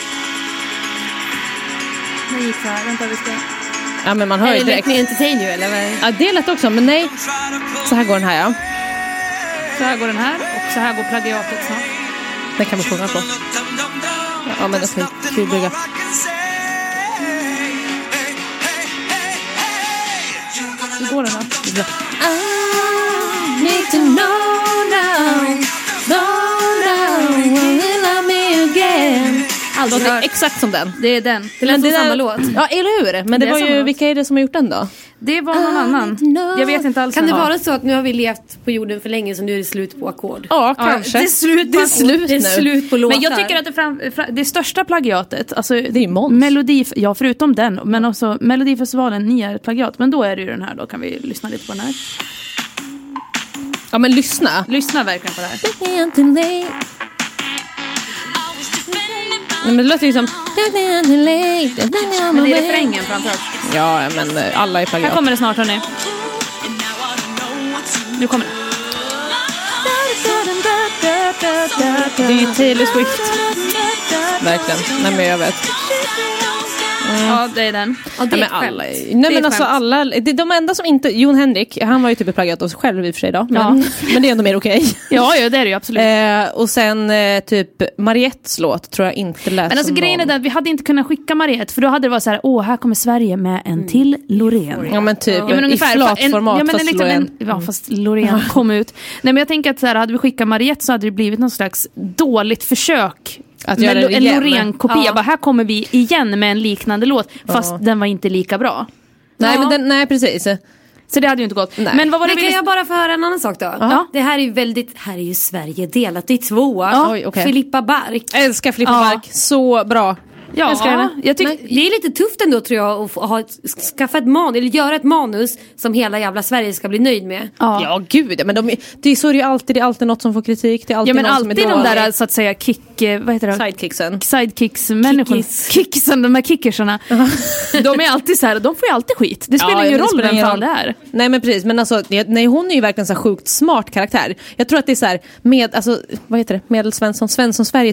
Det gick så här. Vänta, vi ska... Ja, men man hör ju direkt. Är det Entertain You, eller vad? Ja, det är lätt också, men nej. Så här går den här, ja. Så här går den här, och så här går plagiatet snart. Den kan vi sjunga på. Ja, men okej. Kul brygga. Hur går den här? I need to know now. Will you love me again? Alltså, det är exakt som den. Det är den. Det lät som samma låt. Ja, eller hur? Men det var ju, vilka är det som har gjort den då? Det var någon annan. Jag vet inte alls. Kan det vara så att nu har vi levt på jorden för länge så nu är det slut på ackord? Ja, kanske. Det är slut på låtar. Men jag tycker att det största plagiatet, alltså det är Måns. Ja, förutom den, men också Melodifestivalen, ni är ett plagiat. Men då är det ju den här, då kan vi lyssna lite på den här. Ja, men lyssna. Lyssna verkligen på det här. Men det låter ju som... Men det är refrängen framförallt. Ja, men alla är plagiat. Här kommer det snart, hörni. Nu kommer det. Det är ju Taylor Swift. Verkligen. Nej, men jag vet. Ja, det är den. Ja, det är alla. Nej, men alltså alla. De enda som inte... Jon Henrik, han var ju typ plagiat av sig själv i och för sig då. Men det är ändå mer okej. Ja, det är det ju absolut. Och sen typ Mariettes låt tror jag inte lät. Men alltså grejen är att vi hade inte kunnat skicka Mariette, för då hade det varit så här, här kommer Sverige med en till Loreen. Ja, men typ i flatformat fast Loreen. Ja, fast Loreen kom ut. Nej, men jag tänker att så här, hade vi skickat Mariette så hade det blivit någon slags dåligt försök att göra en Loreen-kopia. Bara, här kommer vi igen med en liknande låt, fast den var inte lika bra. Nej, men nej, precis. Så det hade ju inte gått. Nej. Men vad var det kan jag bara få höra en annan sak då? Ja. Det här är ju här är ju Sverige delat i två. Oj, okay. Filippa Bark. Jag älskar Filippa Bark. Så bra. Ja, jag tycker det är lite tufft ändå tror jag att skaffa ett manus eller göra ett manus som hela jävla Sverige ska bli nöjd med. Ja gud, men det är så det är alltid något som får kritik, det är alltid men någon alltid som är de där så att säga vad heter det? Sidekicks-människorna. Kickisen, de här kickersarna. De är alltid så här, de får ju alltid skit. Det spelar ingen roll vem fan det är. Nej men precis, men alltså hon är ju verkligen så här sjukt smart karaktär. Jag tror att det är så här Medelsvensson Sverige.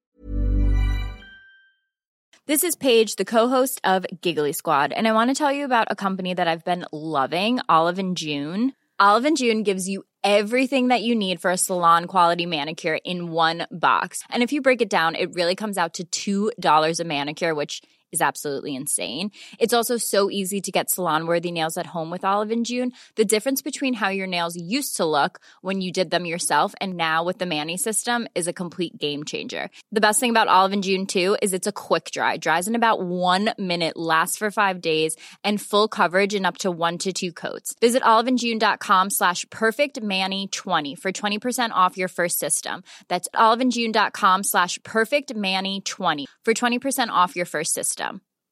This is Paige, the co-host of Giggly Squad, and I want to tell you about a company that I've been loving, Olive & June. Olive & June gives you everything that you need for a salon-quality manicure in one box. And if you break it down, it really comes out to $2 a manicure, which is absolutely insane. It's also so easy to get salon-worthy nails at home with Olive & June. The difference between how your nails used to look when you did them yourself and now with the Mani system is a complete game changer. The best thing about Olive & June too is it's a quick dry. Dries in about 1 minute, lasts for 5 days, and full coverage in up to 1 to 2 coats. Visit oliveandjune.com/perfectmani20 for 20% off your first system. That's oliveandjune.com/perfectmani20 for 20% off your first system.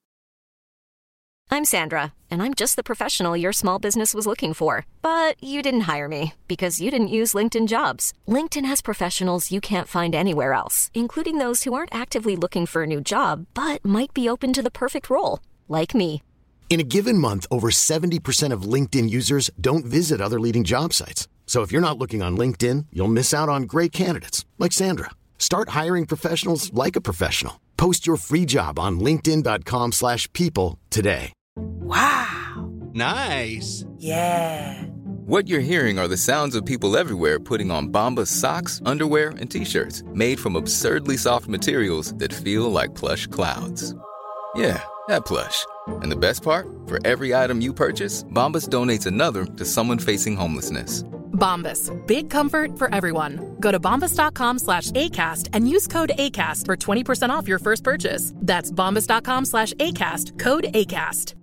I'm Sandra, and I'm just the professional your small business was looking for. But you didn't hire me because you didn't use LinkedIn Jobs. LinkedIn has professionals you can't find anywhere else, including those who aren't actively looking for a new job, but might be open to the perfect role, like me. In a given month, over 70% of LinkedIn users don't visit other leading job sites. So if you're not looking on LinkedIn, you'll miss out on great candidates, like Sandra. Start hiring professionals like a professional. Post your free job on linkedin.com/people today. Wow. Nice. Yeah. What you're hearing are the sounds of people everywhere putting on Bombas socks, underwear, and T-shirts made from absurdly soft materials that feel like plush clouds. Yeah, that plush. And the best part? For every item you purchase, Bombas donates another to someone facing homelessness. Bombas. Big comfort for everyone. Go to bombas.com/ACAST and use code ACAST for 20% off your first purchase. That's bombas.com/ACAST. Code ACAST.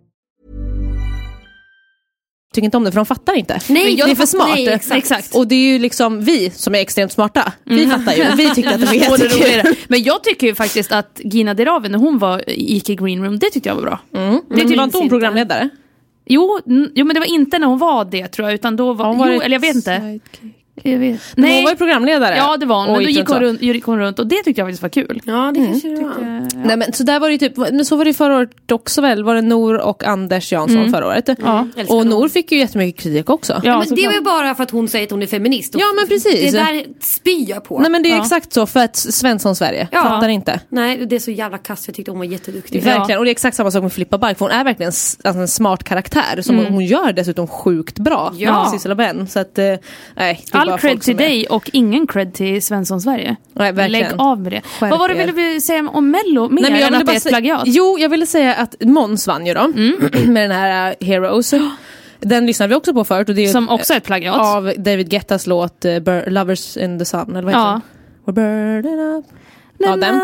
Tycker inte om det för de fattar inte. Nej, det är för smart. Nej, exakt. Och det är ju liksom vi som är extremt smarta. Vi fattar ju. Vi tyckte att det var jättekul. Men jag tycker ju faktiskt att Gina Dirawi när hon gick i Green Room, det tyckte jag var bra. Det var inte hon programledare? Jo, men det var inte när hon var det tror jag, utan då var eller jag vet inte. Nej. Hon var ju programledare. Ja, det var hon. Men då gick hon runt och det tyckte jag faktiskt var kul. Ja, det kanske det var. Nej, men så där var det ju typ, men så var det förra året också väl, var det Nor och Anders Jansson förra året. Ja. Och Nor fick ju jättemycket kritik också. Ja, men det var ju bara för att hon säger att hon är feminist. Ja, men precis. Det där spyr jag på. Nej, men det är exakt så, för att Svensson Sverige fattar inte. Nej, det är så jävla kast. Jag tyckte hon var jätteduktig. Verkligen, och det är exakt samma sak med Filippa Bark. För hon är verkligen en smart karaktär som hon gör dessutom sjukt bra. Ja. Sissela Ben. Så att, nej. All cred till dig och ingen cred till Svensson Sverige. Nej, verkligen. Lägg av med det. Vad var det ville vi säga om Mello? Mer men än att det är ett plagiat? Jo, jag ville säga att Måns vann ju då. Med den här Heroes. Den lyssnade vi också på förut. Och det är som också är ett plagiat. Av David Guettas låt Lovers in the Sun. Eller vad heter den? We're burning up. Ja, den.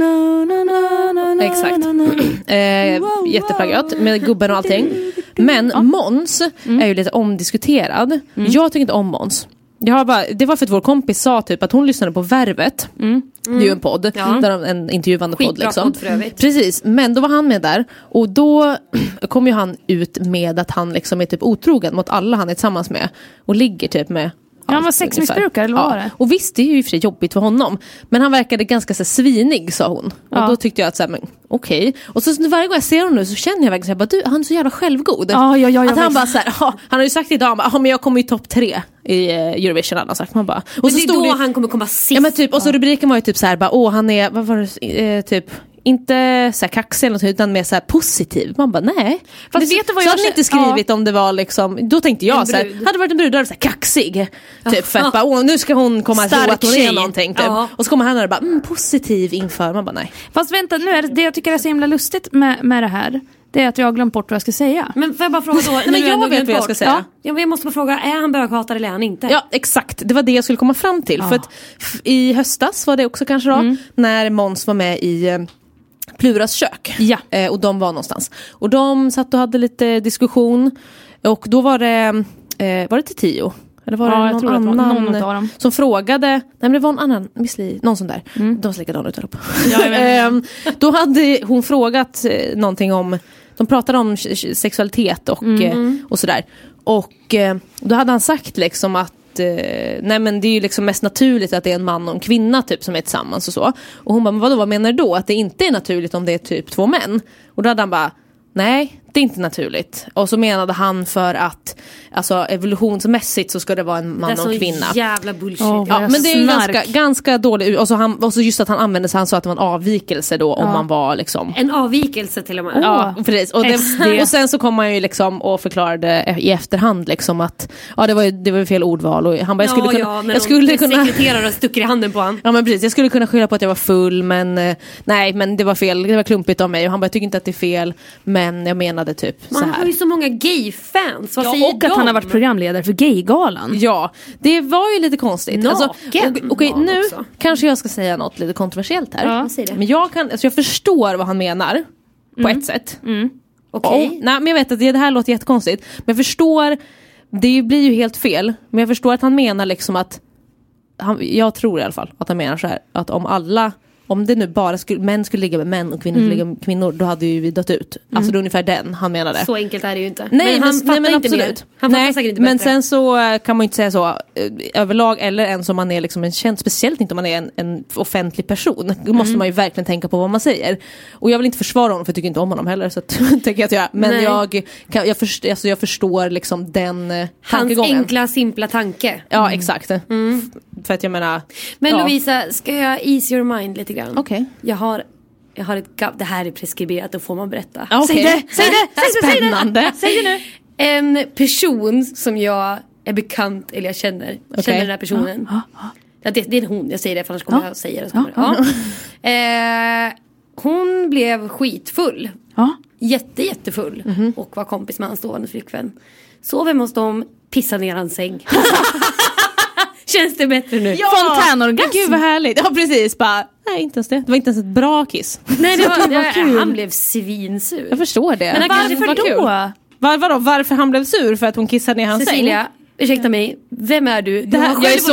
Exakt. Jätteplagiat med gubben och allting. Men Måns är ju lite omdiskuterad. Jag tycker inte om Måns. Det var för att vår kompis sa typ att hon lyssnade på Värvet. Det är ju en podd. Där en intervjuande podd liksom. Precis, men då var han med där. Och då kom ju han ut med att han liksom är typ otrogen mot alla han är tillsammans med. Och ligger typ med... Han var sexmissbrukare eller vad var det? Och visst, det är ju i och för sig jobbigt för honom. Men han verkade ganska så svinig, sa hon. Och då tyckte jag att så här, men okej. Och så varje gång jag ser honom nu så känner jag verkligen så här, han är så jävla självgod. Att han bara så här, han har ju sagt idag, men jag kommer i topp 3 i Eurovision, han har sagt. Man bara, och men så det är då han kommer komma sist. Ja, men typ, och så rubriken var ju typ så här, bara, han är, vad var det, typ... Inte så här kaxig eller något, utan mer så här positiv. Man bara, nej. Fast vet du vad så hade ni inte skrivit om det var liksom... Då tänkte jag så här, hade det varit en brud, då hade det så här kaxig. Typ, för att bara, nu ska hon komma ihåg att hon är någonting. Typ. Och så kommer han och bara, positiv inför. Man bara, nej. Fast vänta, nu är det jag tycker är så himla lustigt med det här. Det är att jag har glömt bort vad jag ska säga. Men får jag bara fråga då? Men jag vet vad jag ska säga. Ja, jag måste bara fråga, är han böghatare eller är han inte? Ja, exakt. Det var det jag skulle komma fram till. För att i höstas var det också kanske då, när Måns var med i... Pluras kök. Ja. Och de var någonstans. Och de satt och hade lite diskussion. Och då var det till Tio. Eller var det någon annan någon av dem som frågade. Nej, men det var en annan, någon sån där. De var likadana utan upp. Då hade hon frågat någonting om, de pratade om sexualitet och sådär. Och då hade han sagt liksom att nej, men det är ju liksom mest naturligt att det är en man och en kvinna typ som är tillsammans och så. Och hon bara, vad menar du då? Att det inte är naturligt om det är typ 2 män? Och då hade han bara, nej, det är inte naturligt. Och så menade han för att alltså evolutionsmässigt så ska det vara en man och en kvinna. Det är så jävla bullshit. Ja, men det är ganska dåligt. Och så just att han använde sig, han sa att det var en avvikelse då om man var liksom... En avvikelse till och med. Ja, precis. Och sen så kom man ju liksom och förklarade i efterhand liksom att det var fel ordval. Och han bara, jag skulle kunna sekreterare och stucker i handen på han. Ja, men precis. Jag skulle kunna skylla på att jag var full, men nej, men det var fel. Det var klumpigt av mig. Och han bara, jag tycker inte att det är fel, men jag menade typ så här. Man har ju så många gay-fans. Vad säger och de? Att han har varit programledare för Gaygalan. Ja, det var ju lite konstigt. Okej, nu också. Kanske jag ska säga något lite kontroversiellt här. Ja, men jag förstår vad han menar på ett sätt. Okej. Nej, men jag vet att det här låter jättekonstigt. Men jag förstår, det blir ju helt fel. Men jag förstår att han menar liksom att jag tror i alla fall att han menar så här, att om det nu bara män skulle ligga med män och kvinnor skulle ligga med kvinnor, då hade ju vi dött ut. Alltså det är ungefär den han menade. Så enkelt är det ju inte. Nej, men han fattar inte mer. Han fattar säkert inte bättre. Men sen så kan man ju inte säga så överlag, eller ens om man är liksom en känd, speciellt inte om man är en offentlig person. Då måste man ju verkligen tänka på vad man säger. Och jag vill inte försvara honom, för jag tycker inte om honom heller, så att, tänker jag att jag. Men jag förstår liksom den tankegången. Hans enkla, simpla tanke. Ja, exakt. För att jag menar... Men Lovisa, ska jag ease your mind lite grann? Okej. Jag har det här är preskriberat, då får man berätta. Okay. Säg det! Spännande. Säg det nu! En person som jag är bekant eller jag känner den här personen. Ja, det är hon, jag säger det för annars kommer jag att säga det. Hon blev skitfull. Jättefull. Och var kompis med hans dåvarande flickvän. Sov hemma hos dem, pissade ner hans säng. Känns det bättre nu? Fontänorgasm. Gud vad härligt. Ja precis, bara nej inte ens det. Det var inte ens ett bra kiss. Nej, det var kul. Han blev svinsur. Jag förstår det. Men varför då? Varför han blev sur? För att hon kissade ner hans Cecilia, säng? Ursäkta mig, vem är du? Jag är så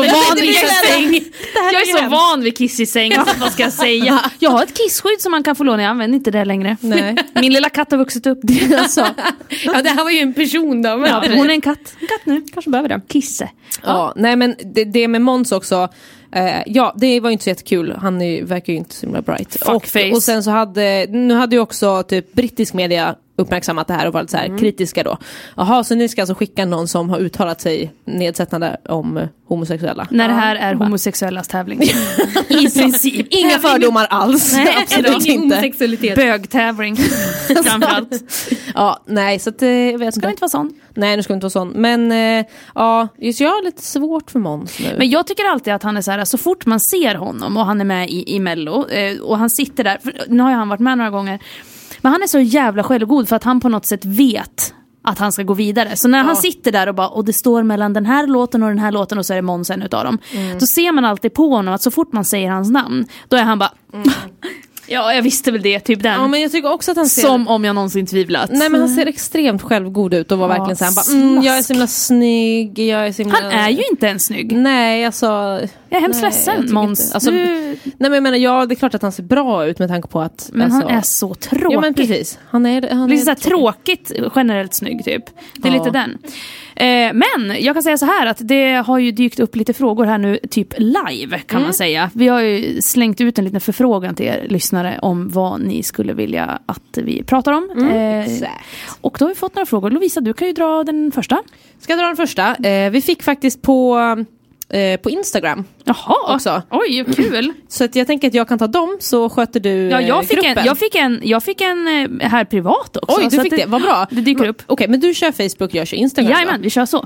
van vid kiss i säng. Vad ska jag säga? Jag har ett kissskydd som man kan få låna. Jag använder inte det längre. Nej. Min lilla katt har vuxit upp. Alltså. Ja, det här var ju en person då. Ja, hon är en katt. En katt nu. Kanske behöver det. Kisse. Ja, nej men det med Måns också. Det var ju inte så jättekul. Han verkar ju inte så himla bright. Och sen så hade ju också typ brittisk media uppmärksammat det här och varit så här kritiska då. Jaha, så ni ska alltså skicka någon som har uttalat sig nedsättande om homosexuella. När det här är homosexuellas tävling. I princip. Inga fördomar alls. Nej, absolut inte. Bögtävling. Framförallt. Ja, nej, så att jag vet ska inte vara sån. Nej, nu ska inte vara sån. Men just jag har lite svårt för Måns nu. Men jag tycker alltid att han är så här, så fort man ser honom och han är med i Mello och han sitter där, för nu har ju han varit med några gånger. Men han är så jävla självgod för att han på något sätt vet att han ska gå vidare. Så när han sitter där och det står mellan den här låten och den här låten och så är det Måns en utav dem. Då ser man alltid på honom att så fort man säger hans namn, då är han bara... Ja, jag visste väl det, typ den. Ja, men jag tycker också att han ser... Som om jag någonsin tvivlat. Nej, men han ser extremt självgod ut och var verkligen så här, jag är så himla snygg, Han är ju inte ens snygg. Nej, alltså... Jag är hemskt ledsen, Måns. Alltså, nej, men jag menar, det är klart att han ser bra ut med tanke på att... Men alltså, han är så tråkig. Ja, men precis. Han är lite så här tråkigt, generellt snygg typ. Det är lite den. Men jag kan säga så här att det har ju dykt upp lite frågor här nu, typ live kan man säga. Vi har ju slängt ut en liten förfrågan till er lyssnare om vad ni skulle vilja att vi pratar om. Och då har vi fått några frågor. Lovisa, du kan ju dra den första. Ska jag dra den första? Vi fick faktiskt på Instagram. Jaha, också. Oj, kul. Så att jag tänker att jag kan ta dem, så sköter du gruppen. Jag fick en här privat också. Oj, du fick det, vad bra. Det dyker upp. Okej, men du kör Facebook, jag kör Instagram. Jajamän, vi kör så.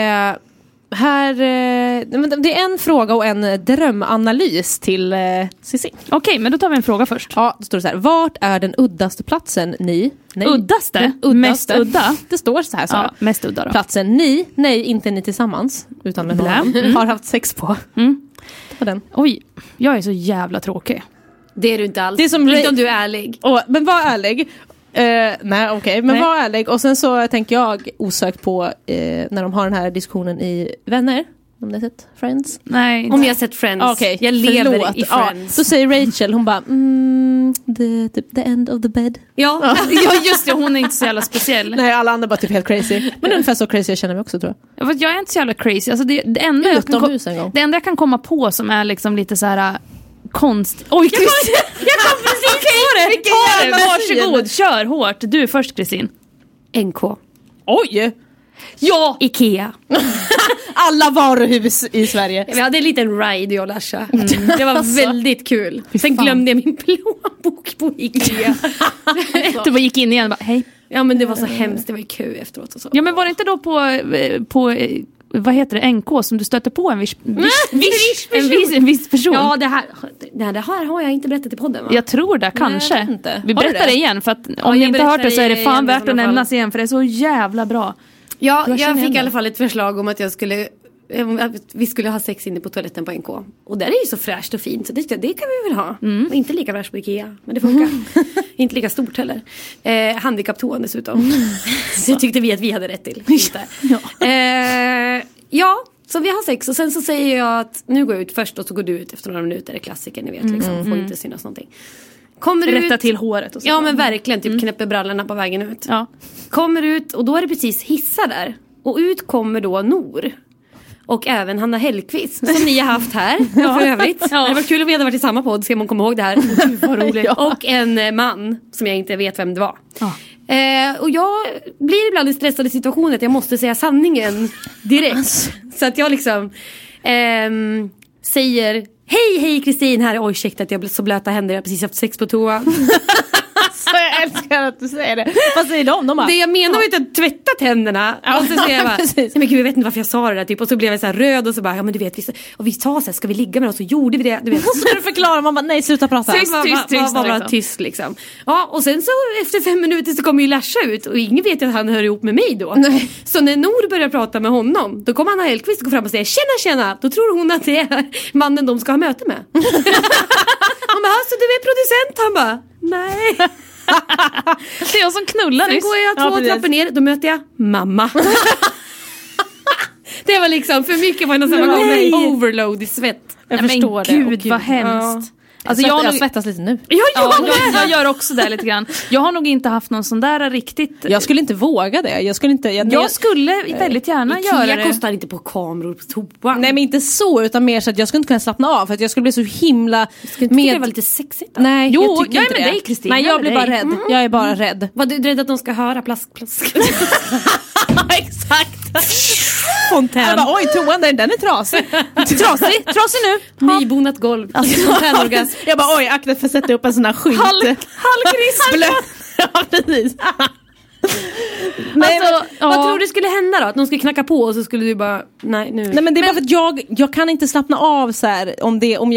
Det är en fråga och en drömanalys till Cissi. Okej, men då tar vi en fråga först. Ja, då står det så här: vart är den uddaste platsen ni... Nej. Uddaste? Mest udda? Det står så här, Sara. Ja, mest udda då. Platsen inte ni tillsammans, utan med någon har haft sex på. På den. Oj, jag är så jävla tråkig. Det är du inte alls. Det är som inte om du är ärlig. Men var ärlig. Nej, okej. Men var ärlig. Och sen så tänker jag osökt på när de har den här diskussionen i Vänner. Om ni har sett Friends? Nej. Om jag har sett Friends. Okay. Jag lever i Friends. Ja, då säger Rachel, hon bara the end of the bed. Ja, just det. Hon är inte så jävla speciell. Nej, alla andra bara typ helt crazy. Men ungefär så crazy jag känner mig också, tror jag. Jag är inte så jävla crazy. Alltså det enda jag kan komma på som är liksom lite så här konst. Oj, jag kom precis på det. Varsågod, kör hårt. Du är först, Kristin. NK. Oj! Ja! Ikea. Alla varuhus i Sverige. Vi hade en liten ride, jag och Lasha. Det var väldigt kul. Sen glömde jag min plånbok på Ikea. Du bara gick in igen och bara, hej. Ja, men det var så hemskt. Det var ju kö efteråt och så. Ja, men var det inte då på vad heter det, NK som du stötte på en viss person? Ja, det här har jag inte berättat i podden, va? Jag tror det, kanske. Nej, vi berättar det igen, för att om ni inte har hört det så är det fan värt att nämnas igen, för det är så jävla bra. Ja, jag fick i alla fall ett förslag om att vi skulle ha sex inne på toaletten på NK. Och där är ju så fräscht och fint, så det kan vi väl ha. Och inte lika fräscht på Ikea, men det funkar. Inte lika stort heller. Handikapptoan dessutom. Det tyckte vi att vi hade rätt till. Ja, så vi har sex. Och sen så säger jag att nu går jag ut först och så går du ut efter några minuter. Det är klassiker, ni vet. Liksom, får inte synas någonting. Kommer rätta ut, till håret och så. Ja, men verkligen, typ knäpper brallorna på vägen ut. Ja. Kommer ut och då är det precis hissar där. Och ut kommer då Nor. Och även Hanna Hellqvist, som ni har haft här för övrigt. Ja. Det var kul att vi hade varit i samma podd, så man kommer ihåg det här. Vad roligt. Och en man som jag inte vet vem det var. Ja. Och jag blir ibland i stressade situationer att jag måste säga sanningen direkt. Så att jag liksom säger: Hej Kristin här. Oj, ursäkta att jag blev så blöta händer. Jag har precis haft sex på toa. Jag älskar att du säger det. Vad säger de? De bara, det jag menar var inte att tvätta tänderna. Och så säger jag bara, nej men gud jag vet inte varför jag sa det där typ. Och så blev jag så här röd och så bara, ja men du vet vi sa så här, ska vi ligga med oss? Och så gjorde vi det, du vet. Så du förklarar, man bara, nej sluta prata. Tyst liksom. Ja och sen så efter 5 minuter så kommer ju Larsa ut. Och ingen vet ju att han hör ihop med mig då. Nej. Så när Nor börjar prata med honom, då kommer Anna Hellqvist gå fram och säga, tjena. Då tror hon att det är mannen de ska ha möte med. Han bara, så du är producent? Han bara, nej. Det är jag som knullar. Sen går jag 2 trappor ner, då möter jag mamma. Det var liksom för mycket på en och samma gång. Overload i svett. Jag förstår det. Gud vad hemskt. Alltså jag svettas lite nu. Jag gör också det lite grann. Jag har nog inte haft någon sån där riktigt. Jag skulle inte våga det. Jag skulle väldigt gärna göra det. Jag kostar inte på kameror på toan. Nej men inte så, utan mer så att jag skulle inte kunna slappna av för att jag skulle bli så himla det var lite sexigt då? Nej, jo, jag är med dig Kristina. Nej, jag blir bara rädd. Jag är bara rädd. Var du rädd att de ska höra plask? Exakt. Fontän. Jag bara, oj, toan den är trasig. Trasig nu. Nybonat golv. Alltså, jag bara, oj, akta för att sätta upp en sån här skylt. Halkriss. Ja, precis. Vad tror du skulle hända då? Att de skulle knacka på och så skulle du bara, nej men det är bara för att jag kan inte slappna av så här, om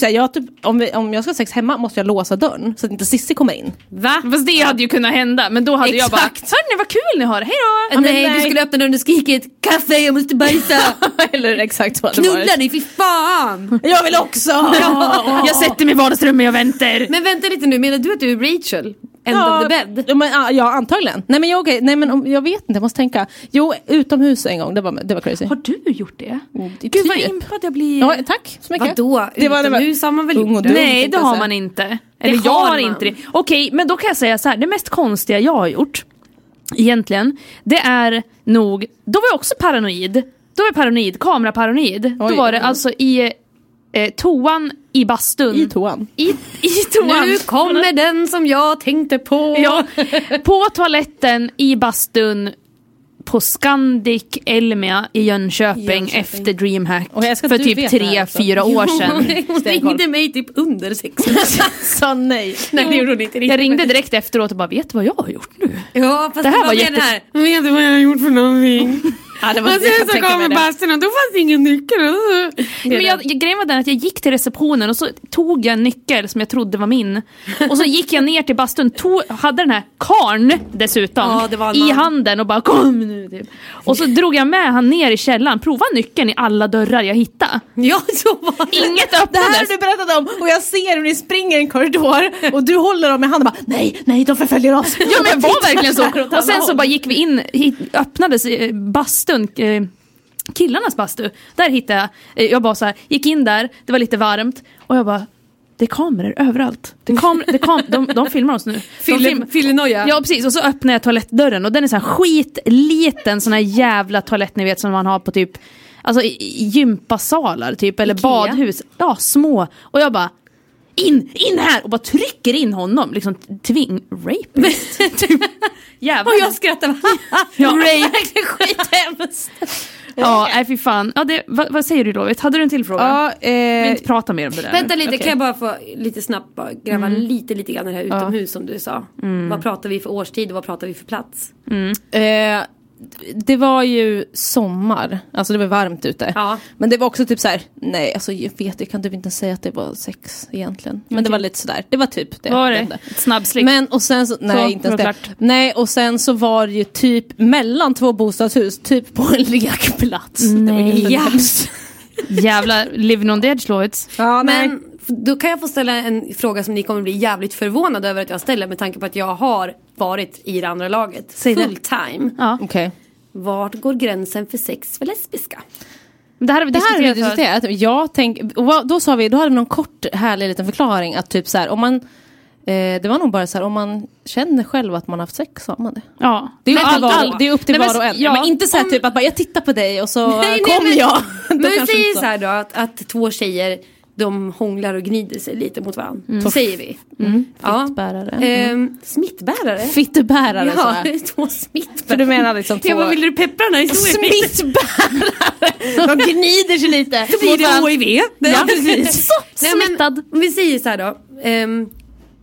jag ska ha sex hemma måste jag låsa dörren så att inte Sissi kommer in. Va? Fast det hade ju kunnat hända, men då hade jag bara, hörni vad kul ni har, hej då. Nej, du skulle öppna dörren och skrika ett kaffe, jag måste bajsa. Eller exakt vad det var. Knulla dig, fy fan. Jag vill också. Jag sätter mig i vardagsrummet och väntar. Men vänta lite nu, menar du att du är Rachel? End of the bed? Ja, antagligen. Nej men jag vet inte, jag måste tänka. Jo, utomhus en gång, det var crazy. Har du gjort det? Gud vad impad jag blir. Ja, tack så mycket. Vadå? Utomhus har man väl gjort det? Nej, det har man inte. Eller jag har inte det. Okej, men då kan jag säga så här, det mest konstiga jag har gjort egentligen, det är nog, då var jag också paranoid. Då var jag paranoid, kameraparanoid. Då var det alltså i toan i bastun. I toan. I toan. Nu kommer den som jag tänkte på. Ja, på toaletten i bastun på Scandic Elmia i Jönköping efter Dreamhack för typ 3-4 år sedan. Hon ringde mig typ under 6 Så nej. Nej, det gjorde hon inte. Jag ringde direkt efteråt och bara, vet du vad jag har gjort nu? Ja, fast det här var jätte... Vet du vad jag har gjort för någonting? Ja, det var och sen så kom bastun och då fanns ingen nyckel. Men grejen var den att jag gick till receptionen och så tog jag en nyckel som jag trodde var min. Och så gick jag ner till bastun, hade den här karn dessutom i handen och bara kom nu typ. Och så drog jag med han ner i källaren, prova nyckeln i alla dörrar jag hittade. Ja, så var det. Inget öppnades. Det här har du berättat om och jag ser hur ni springer i en korridor och du håller dem i handen och bara, nej, de förföljer oss. Ja, men det var verkligen så. Och sen så bara gick vi in, öppnades bastun, killarnas bastu. Där hittade jag bara så här, gick in där, det var lite varmt och jag bara, det är kameror överallt. De filmar oss nu. Fyllenoja. Ja, precis. Och så öppnar jag toalettdörren och den är så här skitliten sån här jävla toalett ni vet som man har på typ alltså i gympasalar typ eller Ikea. Badhus. Ja, små. Och jag bara in här och bara trycker in honom liksom rapist. Jävlar. Och jag skrattar. Rape skithemskt. Ja, nej fy fan. Ja, vad säger du Lovet? Hade du en till fråga? Ja, vi inte prata mer om det där. Vänta lite, kan jag bara få lite snabbt bara gräva lite grann i det här utomhus som du sa. Vad pratar vi för årstid och vad pratar vi för plats? Det var ju sommar. Alltså det var varmt ute. Ja. Men det var också typ så här, nej alltså jag kan typ inte säga att det var sex egentligen. Men det var lite sådär. Det var typ det. Var det? Ett snabbslick? Men och sen så, nej inte ens det. Nej och sen så var det ju typ mellan 2 bostadshus. Typ på en lekplats. Nej. Jävla living on the edge, Lovet. Ja, men då kan jag få ställa en fråga som ni kommer bli jävligt förvånade över att jag ställer med tanke på att jag har varit i det andra laget. Full time. Ja. Okej. Vart går gränsen för sex för lesbiska? Det här har vi diskuterat. Jag då sa vi, då hade vi någon kort härlig liten förklaring att typ så här, om man det var nog bara så här, om man känner själv att man har haft sex så har man det. Ja. Det är upp till var och en. Men inte så här typ att bara, jag tittar på dig och så kommer jag. Men säger så här då att 2 tjejer de hånglar och gnider sig lite mot varandra. Säger vi. Fittbärare. Smittbärare? Fittbärare. Ja, 2 smittbärare. För du menar liksom 2... Ja, vad vill du peppra den här historien? Smittbärare! De gnider sig lite. Så blir det HIV. Ja, precis. Smittad. Om vi säger så här då.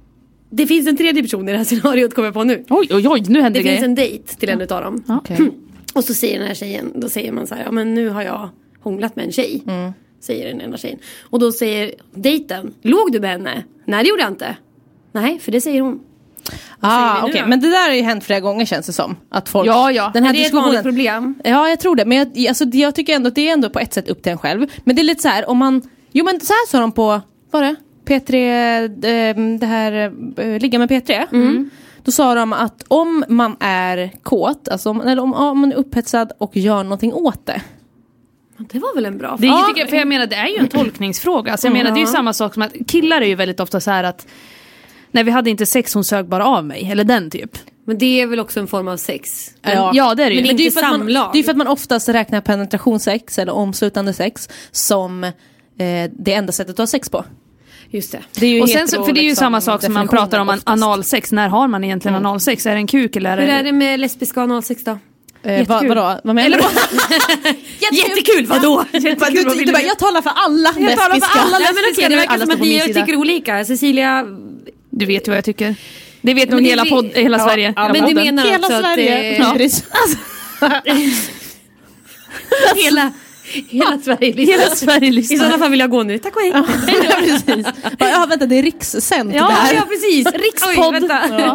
Det finns en tredje person i det här scenariot, kommer jag på nu. Oj, nu händer det. Det finns en dejt till en utav dem. Okay. Och så säger den här tjejen, då säger man så här, ja men nu har jag hånglat med en tjej. Säger den ena tjejen. Och då säger dejten, låg du med henne? Nej, det gjorde jag inte. Nej, för det säger hon. Okej. Men det där har ju hänt flera gånger, känns det som. Att folk, ja. Den här det är ett vanligt problem. Ja, jag tror det. Men jag tycker ändå att det är ändå på ett sätt upp till en själv. Men det är lite så här, om man... Jo, men så här sa de på... Vad det? P3... Det här... Ligga med P3. Då sa de att om man är kåt, alltså om man är upphetsad och gör någonting åt det. Det var väl en bra fråga. För jag menar, det är ju en tolkningsfråga. Alltså jag menar, det är ju samma sak som att killar är ju väldigt ofta så här att när vi hade inte sex, hon sög bara av mig. Eller den typ. Men det är väl också en form av sex. Ja, det är det ju. Men det är inte samlag. Det är för att man oftast räknar penetrationssex eller omslutande sex som det enda sättet att ha sex på. Just det. Det är ju och sen för det är ju samma sak som man pratar om analsex. När har man egentligen analsex? Är det en kuk eller hur är det med lesbiska analsex då? Vadå? Vad menar du? Jättekul, vadå? Du bara, jag talar för alla lesbiska. Jag talar för alla lesbiska. Det verkar som att ni tycker olika. Cecilia... Du vet ju vad jag tycker. Det vet nog hela Sverige. Men du menar hela alltså Sverige. Hela Sverige. Hela Sverige lyssnar. I sådana fall vill jag gå nu. Tack och hej. Ja, precis. Ja, vänta, det är rikssänt där. Ja, precis. Rikspodd. Ja.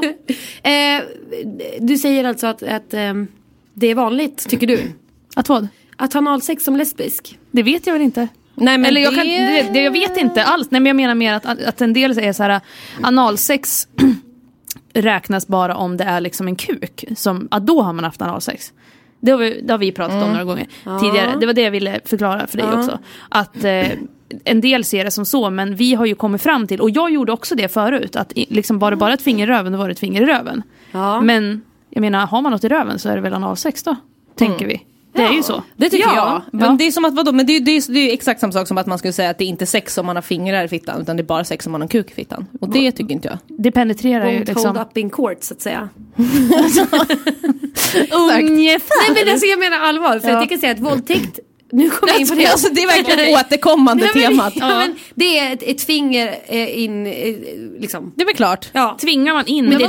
Du säger alltså att det är vanligt, tycker du? Att vad? Att ha analsex som lesbisk? Det vet jag väl inte. Nej, men eller jag vet inte alls. Nej, men jag menar mer att en del är så här, analsex räknas bara om det är liksom en kuk. Att då har man haft analsex. Det har vi pratat om några gånger tidigare. Det var det jag ville förklara för dig också. Att en del ser det som så, men vi har ju kommit fram till, och jag gjorde också det förut, att liksom var det bara ett finger i röven, då var det ett finger i röven. Men jag menar, har man något i röven så är det väl analsex då, tänker vi. Det är ju så. Det tycker jag. Men det är som att vadå? Men det är exakt samma sak som att man skulle säga att det är inte sex om man har fingrar i fittan, utan det är bara sex om man har en kuk i fittan. Och det tycker inte jag. Det penetrerar ju liksom. Hold up in court, så att säga. Ungefär. Nej, men alltså, jag menar allvar. För jag kan säga att våldtäkt, nu kommer jag in på det. Alltså, det är verkligen återkommande temat. Men det är ett finger in, liksom. Det är väl klart. Ja. Tvingar man in. Men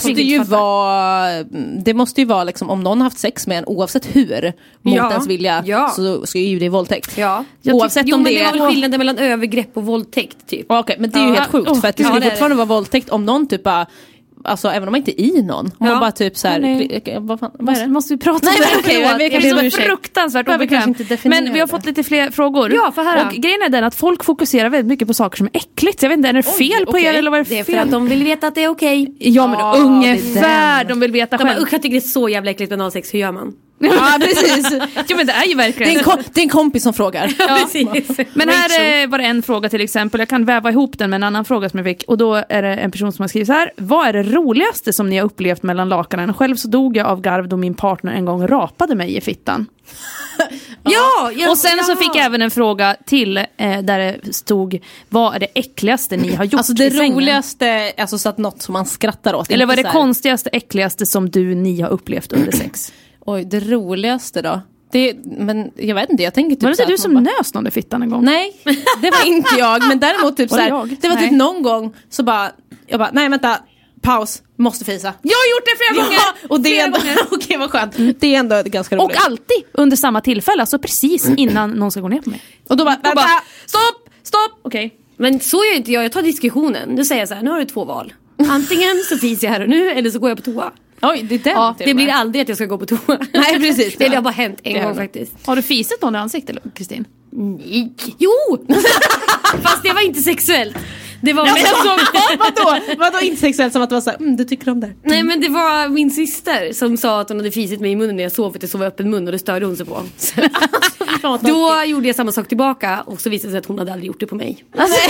det måste ju vara liksom, om någon har haft sex med en, oavsett hur mot ens vilja, så ska ju det våldtäkt. Ja. Oavsett om det var väl skillnaden mellan övergrepp och våldtäkt typ. Okej, men det är ju helt sjukt, för att det skulle fortfarande vara våldtäkt om någon typ bara, alltså även om man inte är i någon. Om man bara typ så här, vad är det? Måste vi prata om det? Det är så fruktansvärt obekvämt. Men vi har fått lite fler frågor. Ja, för här. Och grejen är den att folk fokuserar väldigt mycket på saker som är äckligt. Jag vet inte, är det fel på er eller vad är det fel? Det är för att de vill veta att det är okej. Ja, men ungefär. De vill veta själv. Jag tycker det är så jävla äckligt med analsex. Hur gör man? Ja, precis. Ja, men det är ju verkligen. Det är en kompis som frågar. Ja, precis. Men här var det en fråga till exempel. Jag kan väva ihop den med en annan fråga som jag fick. Och då är det en person som har skrivit så här: vad är det roligaste som ni har upplevt mellan lakanen? Själv så dog jag av garv då min partner en gång rapade mig i fittan. Och sen så fick jag även en fråga till där det stod: vad är det äckligaste ni har gjort? Alltså det roligaste, alltså så att något som man skrattar åt. Eller vad är det konstigaste, äckligaste som ni har upplevt under sex? Oj, det roligaste då? Men jag vet inte, jag tänker typ. Var det inte du som nös någon i fittan en gång? Nej, det var inte jag. Men däremot typ såhär, det var typ någon gång så jag bara, nej vänta, paus, måste fisa. Jag har gjort det flera gånger. Och det är ändå, okej, vad skönt. Det är ändå ganska roligt. Och alltid under samma tillfälle, alltså precis innan någon ska gå ner på mig. Och då bara, stopp. Okej. Men så gör inte jag tar diskussionen. Då säger jag så här: nu har du 2 val. Antingen så fiser jag här och nu, eller så går jag på toa. Oj, det är den. Ja, det blir aldrig att jag ska gå på toa. Nej, precis. Det har bara hänt en gång faktiskt. Har du fiset någon i ansiktet, Kristin? Nej. Jo! Fast det var inte sexuellt. Det var vadå inte sexuellt, som att det var så här, du tycker om det. Nej, men det var min syster som sa att hon hade fisit mig i munnen när jag sov, för att jag sov öppen mun, och det störde hon sig på. Då gjorde jag samma sak tillbaka, och så visade det sig att hon hade aldrig gjort det på mig.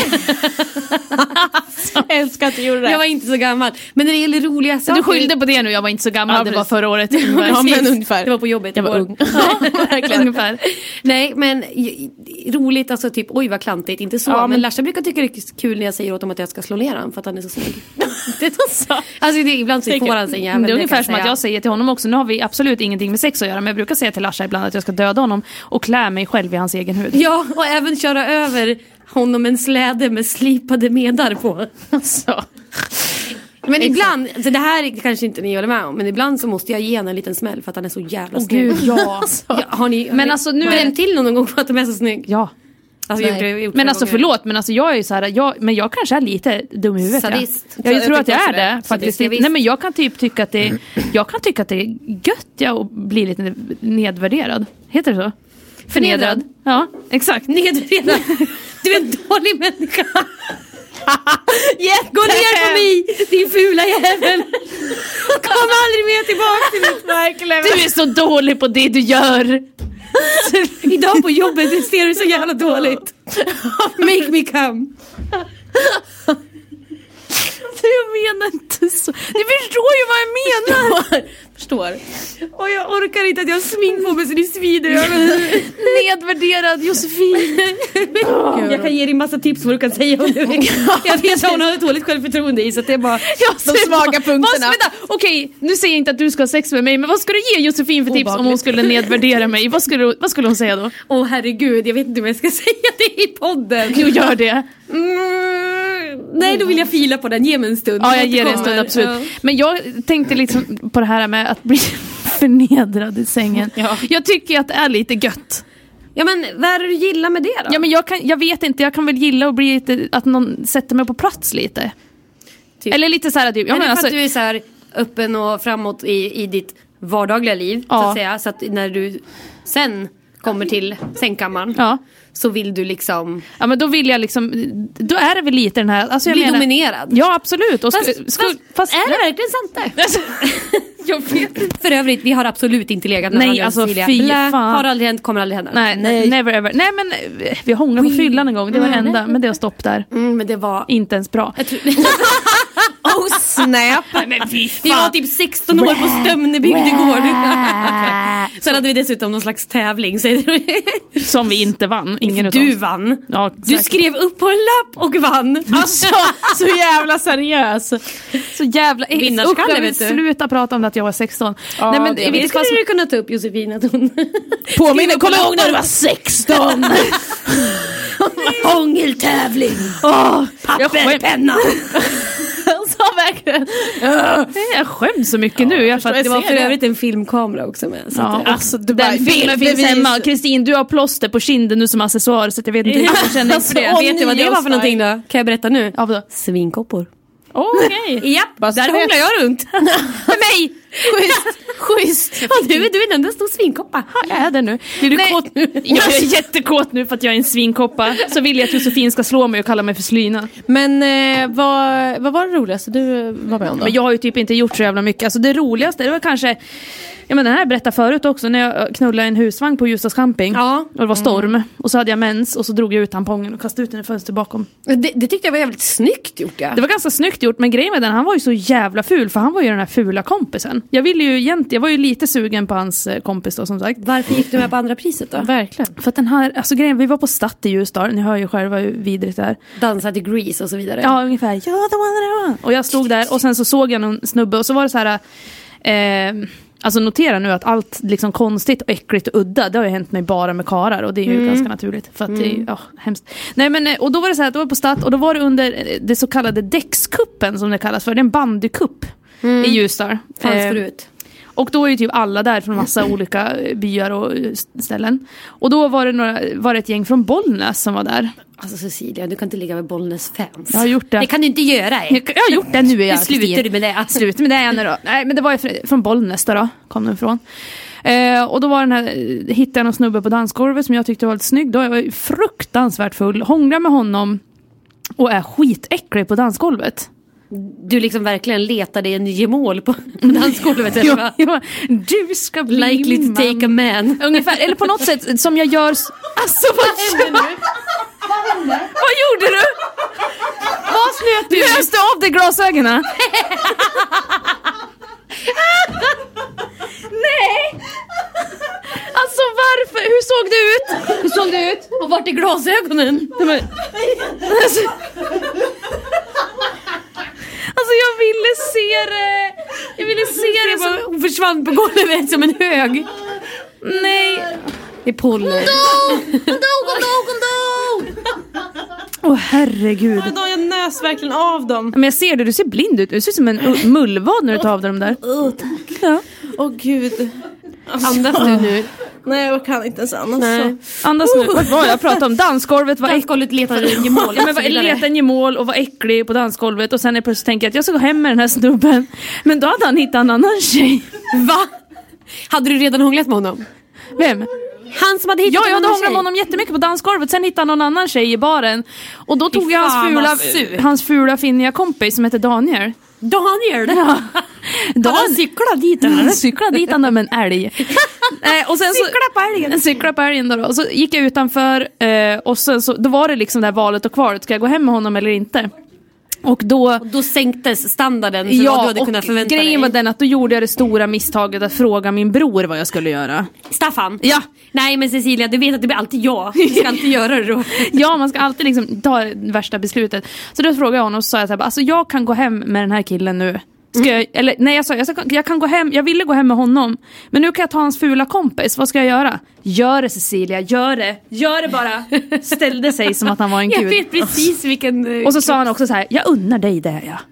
Jag älskar att du gjorde det. Jag var inte så gammal. Men när det gäller roliga saker... Du skyllde på det nu, jag var inte så gammal, det var förra året. Ja, men ungefär. Det var på jobbet. Jag var ung. Ungefär. Nej, men roligt, alltså typ, oj vad klantigt, inte så. Men Larsa brukar tycka det är kul när jag säger åt honom att jag ska slå ner han för att han är så snygg. Alltså ibland så får han sig jävel. Det är ungefär som att jag säger till honom också, nu har vi absolut ingenting med sex att göra, men jag brukar säga till Larsa ibland att jag ska döda honom och klä mig själv i hans egen hud. Ja, och även köra över honom en släde med slipade medar på. Alltså. Men ibland, alltså det här kanske inte ni håller med om, men ibland så måste jag ge henne en liten smäll för att han är så jävla snygg. Gud, ja. Har ni Men alltså nu är den till någon gång för att de är så snygg? Ja. Alltså, Men alltså förlåt, men alltså jag är ju så här, men jag kanske är lite dum i huvudet. Sadist. Jag tror att jag är det faktiskt. Nej, men jag kan typ tycka att det är gött att bli lite nedvärderad. Heter det så? Förnedrad. Ja, exakt. Nedvärderad. Du är en dålig människa. Gå ner på mig, din fula jävel. Kom aldrig mer tillbaka till mitt verkligen. Du är så dålig på det du gör. Idag på jobbet ser du så jävla dåligt. Make me come. Jag menar inte så. Ni förstår ju vad jag menar. Förstår. Och jag orkar inte att jag har smink på mig så det svider. Nedvärderad Josefin. Jag kan ge dig massa tips vad du kan säga om det. Jag vet att hon har ett dåligt självförtroende i, så att det är bara de svaga punkterna. Okej, nu säger jag inte att du ska ha sex med mig, men vad ska du ge Josefin för tips om hon skulle nedvärdera mig? Vad skulle hon säga då? Herregud, jag vet inte om jag ska säga det i podden. Jo, gör det. Nej, då vill jag fila på den. Ge mig en stund. Ja, jag ger dig en stund, absolut. Ja. Men jag tänkte liksom på det här med att bli förnedrad i sängen. Ja. Jag tycker att det är lite gött. Ja, men vad är det du gillar med det då? Ja, men jag vet inte, jag kan väl gilla att bli lite, att någon sätter mig på plats lite. Typ. Eller lite så här typ. Ja, men alltså, att du är så här öppen och framåt i ditt vardagliga liv, så att säga. Så att när du sen kommer till sängkammaren, så vill du liksom... Ja, men då vill jag liksom... Då är det väl lite den här... Alltså, jag bli dominerad. Ja, absolut. Och fast är det verkligen sant det? Jag vet. För övrigt, vi har absolut inte legat. Nej, alltså fy fan. Har aldrig hänt, kommer aldrig hända. Nej, never ever. Nej, men vi hånglade på fyllan en gång. Det var det enda. Men det har stopp där. Men det var... Inte ens bra. Oh snap. Men vi var typ 16 år på Stömnebygdegård. Sen hade vi dessutom någon slags tävling som vi inte vann. Ingen du vann. Ja, du skrev upp på en lapp och vann. Alltså, så jävla seriös. Så jävla vinnarskalle, vet du. Sluta prata om att jag var 16. Ja, nej, men det skulle du kunna ta upp, Josefin, att hon påminner. Kommer ihåg när du var 16. Hångeltävling. Papperpenna. Alltså verkligen. Jag skäms så mycket nu. Det var för övrigt en filmkamera också med. Så alltså, den filmen finns hemma. Kristin, du har plåster på kinden nu som accessoar, så jag vet inte hur jag känner inför det. Vet du vad det var för någonting då? Kan jag berätta nu? Ja, vad då? Svinkoppor. Okej. Japp, där hånglar jag runt. Med mig. Schysst. Du är den enda stor svinkoppa. Ja, är det nu. Blir du kåt nu? Jag är jättekåt nu för att jag är en svinkoppa. Så vill jag att Josefin ska slå mig och kalla mig för Slyna. Men vad var det roligaste du var med om då? Men jag har ju typ inte gjort så jävla mycket. Alltså det roligaste, det var kanske... Ja, men den här berättade förut också när jag knullade en husvagn på Ljusdals camping. Ja. Och det var storm. Och så hade jag mens och så drog jag ut tampongen och kastade ut den i fönstret bakom. Det tyckte jag var jävligt snyggt gjort. Ja. Det var ganska snyggt gjort, men grejen med den, han var ju så jävla ful, för han var ju den här fula kompisen. Jag var ju lite sugen på hans kompis då, som sagt. Varför gick du med på andra priset då? Verkligen. För att den här, alltså grejen, vi var på Statt i Ljusdal, ni hör ju själva hur vidrigt det är. Dansade till Grease och så vidare. Ja, ungefär. Ja, och jag stod där och sen så såg jag någon snubbe och så var det så här... Alltså notera nu att allt liksom konstigt och äckligt och udda, det har ju hänt mig bara med karar, och det är ju ganska naturligt för att det är hemskt. Nej, men och då var det så här att det var på Statt och då var det under det så kallade däckskuppen som det kallas för, det är en bandykupp i Ljusdal. Fanns förut. Och då är ju typ alla där från massa olika byar och ställen. Och då var det ett gäng från Bollnäs som var där. Alltså Cecilia, du kan inte ligga med Bollnäs fans. Jag har gjort det. Det kan du inte göra. Jag har gjort det nu. Slutar du med det? Slutar med det nu då. Nej, men det var ju från Bollnäs då. Kom den ifrån. Och då var hittade jag någon snubbe på dansgolvet som jag tyckte var lite snygg. Då var jag fruktansvärt full. Hånglade med honom och är skitäcklig på dansgolvet. Du liksom verkligen letade en gemål på dansgolvet. Ja, du ska bli likely to take a man. Ungefär, eller på något sätt som jag gör. Alltså vad hände nu? Vad gjorde du? Vad snöt du? Du löste av dig glasögonen. Nej. Alltså varför? Hur såg det ut? Hur såg det ut? Och vart är glasögonen? Alltså jag ville se det. Hon försvann på golvet som en hög. Nej. Det är pollen. Åh herregud. Jag ös verkligen av dem. Men jag ser det, du ser blind ut. Du ser som en mullvad när du tar av dem där. Tack. Ja. Gud. Andas du nu? Nej, jag kan inte ens andas. Nej. Andas nu. Vad var jag pratade om? Dansgolvet var Dansgolvet letade en gemål. Ja, men leta en gemål och var äcklig på dansgolvet. Och sen är plötsligt tänker jag att jag ska gå hem med den här snubben. Men då hade han hittat en annan tjej. Va? Hade du redan hånglat med honom? Vem? Han som hade hittat jag hade hånglat med honom jättemycket på dansgolvet. Sen hittade han någon annan tjej i baren. Och då tog jag hans fula finniga kompis som heter Daniel. Daniel? Ja. Han cyklade dit. Han cyklade dit med en älg. Och sen cykla på älgen då. Och så gick jag utanför och sen så, då var det liksom det här valet och kvalet. Ska jag gå hem med honom eller inte? Och då sänktes standarden för vad du hade kunnat förvänta dig. Grejen var den att då gjorde jag det stora misstaget att fråga min bror vad jag skulle göra. Staffan? Ja. Nej men Cecilia, du vet att det blir alltid jag. Du ska alltid göra det då. Ja, man ska alltid liksom ta det värsta beslutet. Så då frågade jag honom och sa jag alltså jag kan gå hem med den här killen nu. Jag kan gå hem. Jag ville gå hem med honom. Men nu kan jag ta hans fula kompis. Vad ska jag göra? Gör det, Cecilia, gör det bara. Ställde sig som att han var en gud. Jag vet precis vilken... Och så sa han också så här: jag unnar dig det, ja.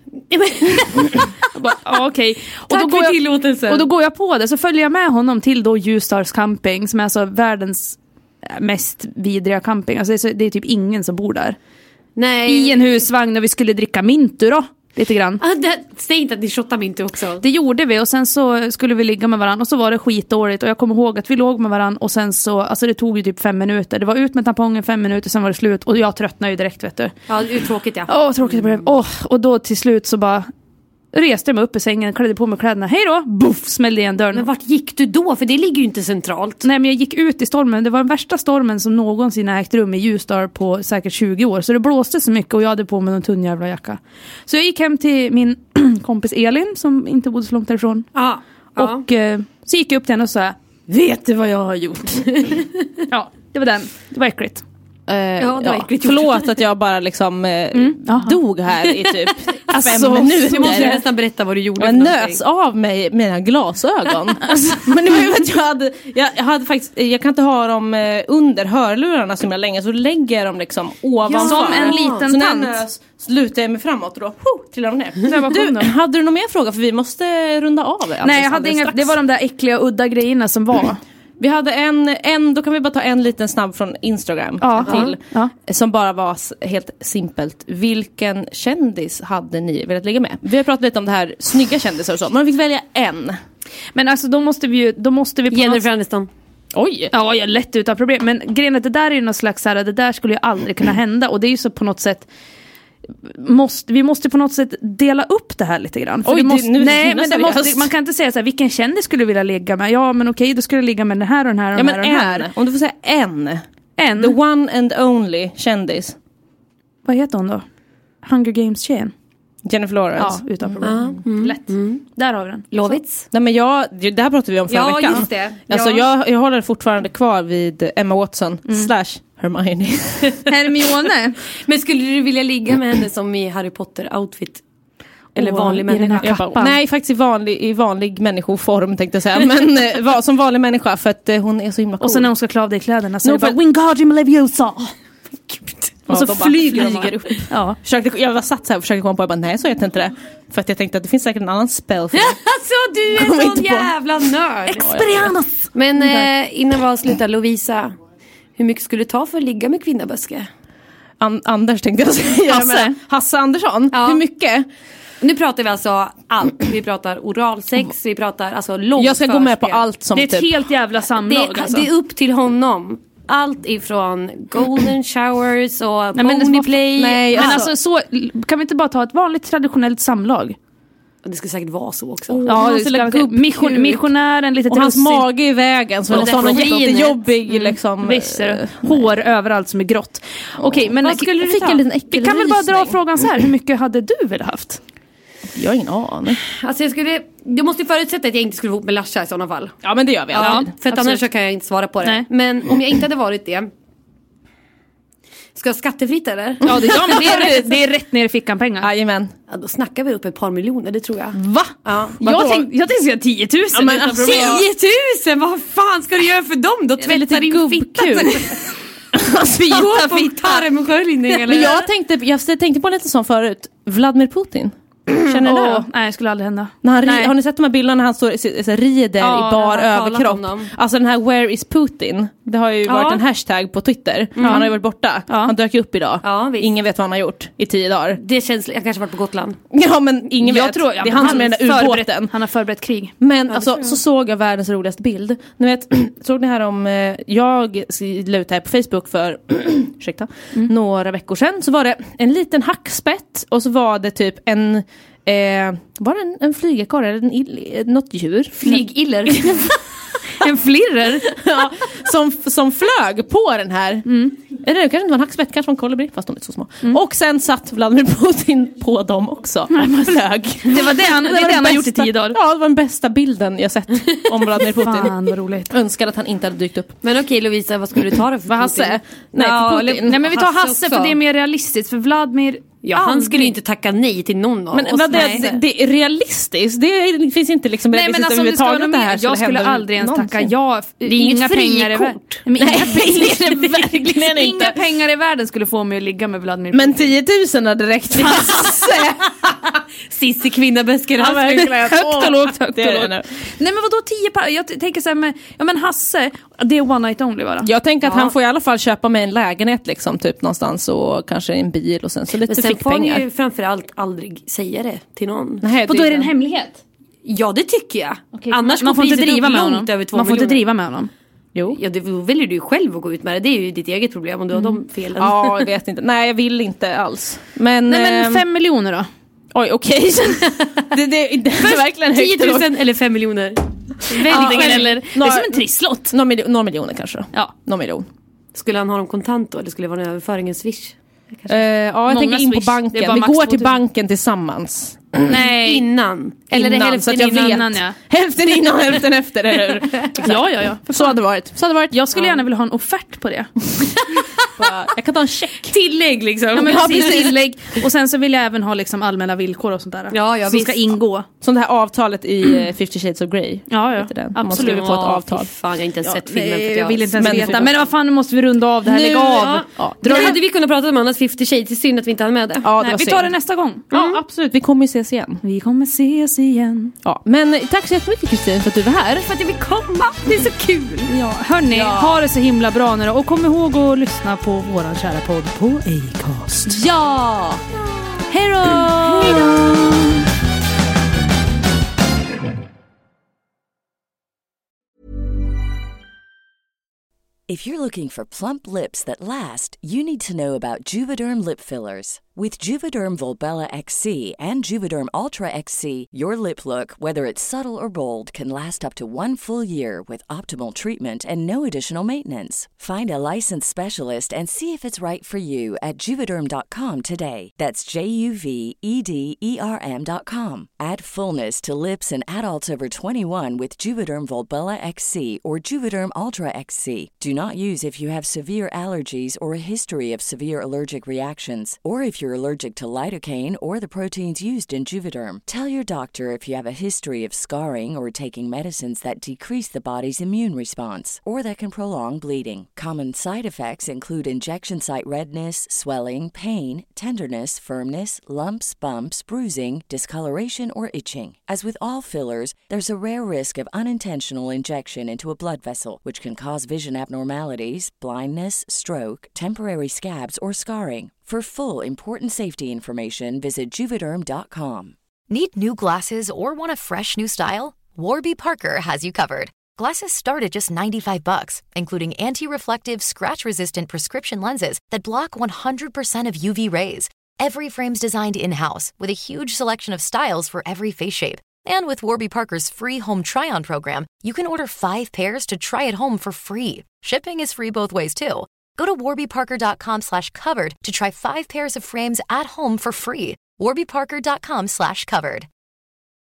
Okej. Tack för tillåtelsen. Och då går jag på det. Så följer jag med honom till då Ljusdals camping, som är alltså världens mest vidriga camping. Alltså det är typ ingen som bor där. Nej. I en husvagn när vi skulle dricka Mintu då. Lite grann. Säg inte att ni shottar Mintu också. Det gjorde vi och sen så skulle vi ligga med varandra och så var det skitdåligt och jag kommer ihåg att vi låg med varandra och sen så, alltså det tog ju typ 5 minuter. Det var ut med tampongen 5 minuter, sen var det slut och jag tröttnade ju direkt, vet du. Ja, det är tråkigt, ja. Tråkigt det blev. Och då till slut så bara reste jag mig upp i sängen, klädde på mig kläderna. Hej då! Buff, smällde igen dörren. Men vart gick du då? För det ligger ju inte centralt. Nej, men jag gick ut i stormen. Det var den värsta stormen som någonsin ägt rum i Ljusdal på säkert 20 år. Så det blåste så mycket och jag hade på mig en tunn jävla jacka. Så jag gick hem till min kompis Elin som inte bodde så långt därifrån. Och så gick jag upp till henne och sa: vet du vad jag har gjort? Ja, det var den. Det var äckligt. Förlåt att jag bara liksom dog här i typ 5 minuter. Du måste nästan berätta vad du gjorde. Jag nöts av mig mina glasögon. Men det var ju att jag hade faktiskt, jag kan inte ha dem under hörlurarna så länge, så lägger jag dem liksom ovanför. Som en liten tant. Så lutar jag mig framåt och då trillar de ner. Du, hade du någon mer fråga? För vi måste runda av. Nej, jag hade inga, det var de där äckliga udda grejerna som var. Vi hade en, då kan vi bara ta en liten snabb från Instagram som bara var helt simpelt. Vilken kändis hade ni velat ligga med? Vi har pratat lite om det här, snygga kändisar och så. Man fick välja en. Men alltså då måste vi på Jennifer Aniston. Oj. Ja, jag är lätt utan problem. Men grejen är att det där är ju någon slags här, det där skulle ju aldrig kunna hända. Och det är ju så på något sätt vi måste på något sätt dela upp det här lite grann. För man kan inte säga så här, vilken kändis skulle du vilja ligga med? Ja, men okej, då skulle jag ligga med den här och den här och den här och den här. Om du får säga en. The one and only kändis. Vad heter hon då? Hunger Games-tjejen. Jennifer Lawrence. Ja, utan problem. Lätt. Där har vi den. Lovitz. Nej, men det här pratade vi om förra veckan. Ja, just det. Alltså, jag håller fortfarande kvar vid Emma Watson / Hermione. Hermione. Men skulle du vilja ligga med henne som i Harry Potter-outfit? Eller vanlig människa? Nej, faktiskt i vanlig människoform tänkte jag säga. Men som vanlig människa, för att hon är så himla cool. Och sen när hon ska klä av dig i kläderna så är det bara Wingardium Leviosa. Och så flyger upp. Ja. Jag var satt så här och försökte komma på, jag bara, nej så heter inte det. För att jag tänkte att det finns säkert en annan spell för alltså du är sån jävla nörd. Experience. Men innan vi avslutar, Lovisa, hur mycket skulle du ta för att ligga med kvinnaböske? Anders tänkte jag säga. Hasse Andersson. Hur mycket? Nu pratar vi alltså allt. Vi pratar oralsex, vi pratar alltså långt. Jag ska gå med på allt som det är ett helt jävla samlag. Det är upp till honom. Allt ifrån golden showers och ponyplay. Nej, men alltså så kan vi inte bara ta ett vanligt traditionellt samlag? Det ska säkert vara så också. Ja, missionären lite och hans mage i vägen så måste ha någon jättejobbig liksom hår överallt som är grått. Okej, men vi kan väl bara dra frågan så här, hur mycket hade du velat haft? Jag har ingen aning. Alltså du måste förutsätta att jag inte skulle vara ihop med Lasha i sådana fall. Ja, men det gör vi alltid. För att annars kan jag inte svara på det. Nej. Men om jag inte hade varit det, ska jag skattefritt eller? Ja, det är rätt ner i fickan pengar. Jajamän. Ja, då snackar vi upp ett par miljoner, det tror jag. Va? Ja. Jag tänkte säga 10 000. Ja, men 10 000? Vad fan ska du göra för dem då? Tvättar in fittan. Men jag tänkte på lite sån förut. Vladimir Putin. Känner du det? Nej, det skulle aldrig hända. Har ni sett de här bilderna när han står rider i bar överkropp? Alltså den här Where is Putin? Det har ju varit en hashtag på Twitter. Han har ju varit borta. Han dök ju upp idag. Ingen vet vad han har gjort i 10 dagar. Det känns, jag kanske varit på Gotland. Ja, men ingen vet. Det är han som är den där ubåten. Han har förberett krig. Men alltså, så såg jag världens roligaste bild. Ni vet, såg ni här om jag la ut här på Facebook för några veckor sedan, så var det en liten hackspett och så var det typ var det en flygekorre eller något djur? Flygiller. En flirrer. Ja, som flög på den här. Eller det kanske inte var en hackspett, kanske var en kolibri, fast de är så små. Och sen satt Vladimir Putin på dem också. Och flög. Det var det han har gjort i 10 dagar. Ja, det var den bästa bilden jag sett om Vladimir Putin. Fan, vad roligt. Önskar att han inte hade dykt upp. Men okej, Lovisa, vad skulle du ta det för Hasse? Nej, men vi tar Hasse för det är mer realistiskt. För Vladimir... Ja, han skulle ju inte tacka nej till någon av oss. Men det är realistiskt. Det finns inte liksom realistiskt överhuvudtaget det här. Jag skulle aldrig ens tacka ja. Det är inget frikort. Inga pengar i världen skulle få mig att ligga med Vladimir. Men 10 000 hade direkt Hasse. Sissi kvinna bäskar högt och lågt. Nej, men vadå 10 par? Jag tänker så här med, men Hasse, det är one night only bara. Jag tänker att han får i alla fall köpa med en lägenhet liksom, typ någonstans, och kanske en bil och sen så lite fickpengar. Sen får han ju framförallt aldrig säga det till någon. Nej, och då är det en hemlighet? Ja, det tycker jag. Okay, annars man får inte driva med honom. Man får inte driva med honom. Jo. Ja, då väljer du ju själv att gå ut med det. Det är ju ditt eget problem om du har de felen. Ja, jag vet inte. Nej, jag vill inte alls. Men 5 miljoner då? Oj, okej. Det är verkligen 10 000 eller 5 miljoner. Väldigt eller. Det är som en trisslott. Några miljoner kanske. Ja. Någon miljon. Skulle han ha dem kontant då? Eller skulle det vara en överföring, en swish? Ja, jag tänker in på banken. Vi går till banken tillsammans. Nej, innan. Eller innan, hälften så att jag innan, vet. Hälften innan, hälften efter, eller hur? Ja. Så hade det varit. Jag skulle gärna vilja ha en offert på det. Jag kan ta en check. Tillägg liksom. Ja, men precis, tillägg. Och sen så vill jag även ha liksom allmänna villkor och sånt där. Ja, som ska ingå. Som det här avtalet i 50 Shades of Grey. Ja. Man skriver på ett avtal. Fan, jag har inte ens sett filmen. Nej, jag vill inte ens veta. Men vad fan, nu måste vi runda av det här. Lägg av. Då hade vi kunnat prata om annars 50 Shades. Det är synd att vi inte hade med det. Ja, vi tar det nästa gång. Ja, absolut. Vi kommer ju ses igen. Ja, men tack så jättemycket, Kristin, för att du var här. För att jag vill komma. Det är så kul. Ja, hörni, ha det så himla bra nu då. Och kom ihåg att lyssna på våran kära podd på Acast. Ja! Hej då! If you're looking for plump lips that last, you need to know about Juvederm lip fillers. With Juvederm Volbella XC and Juvederm Ultra XC, your lip look, whether it's subtle or bold, can last up to 1 full year with optimal treatment and no additional maintenance. Find a licensed specialist and see if it's right for you at Juvederm.com today. That's JUVEDERM.com. Add fullness to lips in adults over 21 with Juvederm Volbella XC or Juvederm Ultra XC. Do not use if you have severe allergies or a history of severe allergic reactions, or if you're allergic to lidocaine or the proteins used in Juvederm. Tell your doctor if you have a history of scarring or taking medicines that decrease the body's immune response or that can prolong bleeding. Common side effects include injection site redness, swelling, pain, tenderness, firmness, lumps, bumps, bruising, discoloration, or itching. As with all fillers, there's a rare risk of unintentional injection into a blood vessel, which can cause vision abnormalities, blindness, stroke, temporary scabs, or scarring. For full, important safety information, visit Juvederm.com. Need new glasses or want a fresh new style? Warby Parker has you covered. Glasses start at just $95, including anti-reflective, scratch-resistant prescription lenses that block 100% of UV rays. Every frame's designed in-house with a huge selection of styles for every face shape. And with Warby Parker's free home try-on program, you can order 5 pairs to try at home for free. Shipping is free both ways, too. Go to warbyparker.com/covered to try 5 pairs of frames at home for free. warbyparker.com/covered.